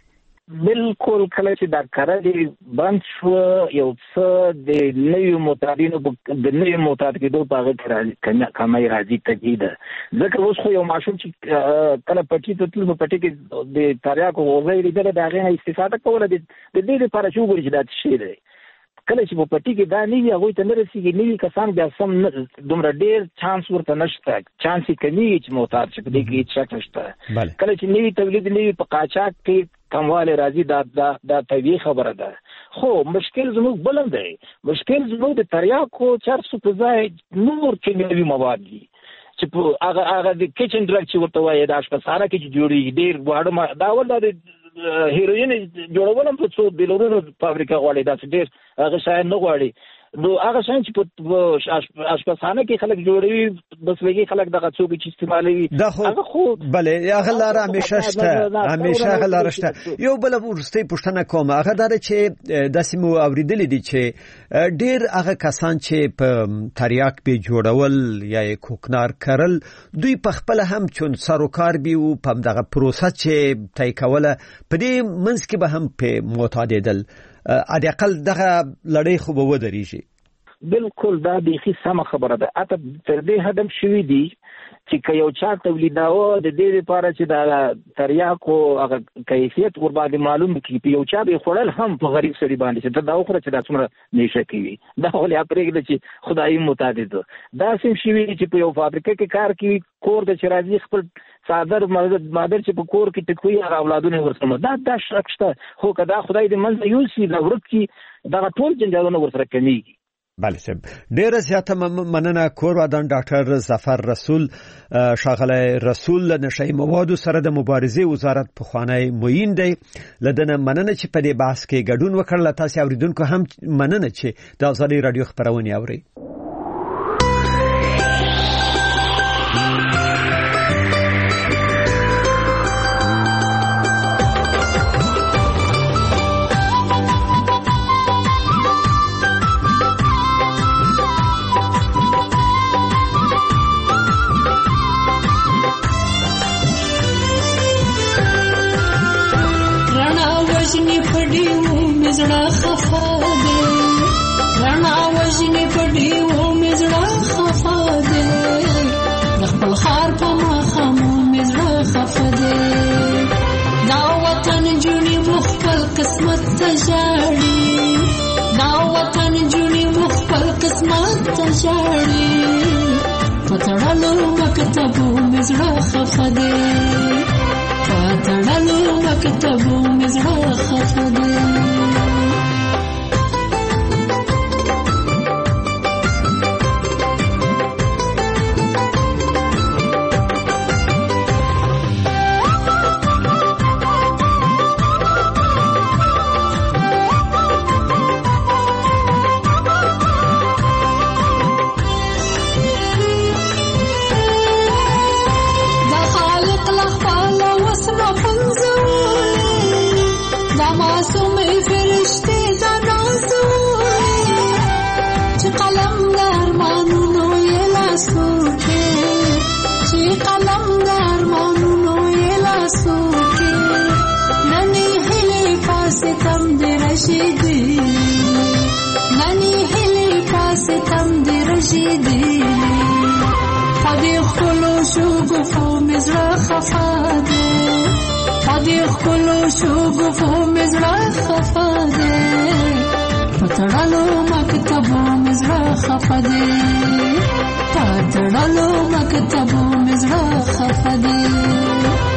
بالکل کله چې دا کارې بند شو یو څه د نویو معتادینو د نویو معتاد کېدو په هغه کې راځي کمای راځي تجدید ځکه اوس خو یو ماشوم چې کله پټي ته تلو پټي کې د تریاکو غوږی لیدل د هغې نه استفاده کوله د دې لپاره چې وګوري چې دا څه شی دی کله چې په پټي کې دا نه وي هغوی ته نه رسېږي نوي کسان بیا سم دومره ډېر چانس ورته نشته چانس یې کمیږي چې معتاد شي په دې کې هېڅ شک نشته کله چې نوي تولید نوي په قاچاق کې کموالی راځي دا دا دا طبیعي خبره ده خو مشکل زموږ بل هم دی مشکل زموږ د تریاکو چرسو په ځای نور کیمیاوي مواد دي چې په هغه هغه د کچن ډرګ چې ورته وایي د اشپزخانه کې چې جوړېږي ډېر واړه دا ول د هیروین جوړول هم په څو بېلورونو فابریکه غواړي داسې ډېر هغه شیان نه غواړي نو هغه شیان چې په اشپزخانه کې خلک جوړوي بس لګي خلک دغه څوک چې استعمالوي هغه خو بلې هغه لاره همیشه شته همیشه هغه لاره شته یو بل ورسته پښتنه کوم هغه دره چې داسې مو اوریدلې دي چې ډېر هغه کسان چې په تریاک به جوړول یا کوکنار کرل دوی په خپل هم چون سروکار بي او په دغه پروسه چې تای کوله په دې منځ کې به هم په معتادیدل ا دې اقل دغه لړۍ خو به ودرېږي بالکل دا بیخي سمه خبره ده اته تر دې هدم شوي دي چې که یو چا تولیداوه د دې لپاره چې د تریاکو هغه کیفیت ورباندې معلوم کړي یو چا به خوړل هم په غریب سړي باندې چې ته دا وخوره چې دا څومره نیشه کوي دا خو لا پرېږده چې خدایي معتاد ده دا سم شوي چې په یو فابریکه کې کار کوي کور د چې راځي خپل صادر مادر چې په کور کې ټکوي هغه اولادونه ورسره دا دا شک شته خو که دا خدای دې منځ یوسي دا ورک کړي دغه ټول جنجالونه ورسره کمیږي بله صاحب ډیره زیاته مننه کورودان ډاکټر ظفر رسول ښاغلی رسول له نشهیي موادو سره د مبارزې وزارت پخوانی معین دی له ده نه مننه چې په دې بحث کې ګډون وکړ له تاسې اورېدونکو هم مننه چې د ازادۍ راډیو خپرونې اورئ وجنی پډیو مزړه خفا دے رڼا وجنی پډیو مزړه خفا دے خپل خار په مخامو مزړه خفا دے دا وطن جونی مخفل قسمت تجاړي دا وطن جونی مخفل قسمت تجاړي پتړلو مکتبو مزړه خفا دے پتړلو مکتبو مزړه خفا دے دی خدای خلو شو گفو مزرا خفا دی خدای خلو شو گفو مزرا خفا دی پتړلو مکتبو مزرا خفا دی پتړلو مکتبو مزرا خفا دی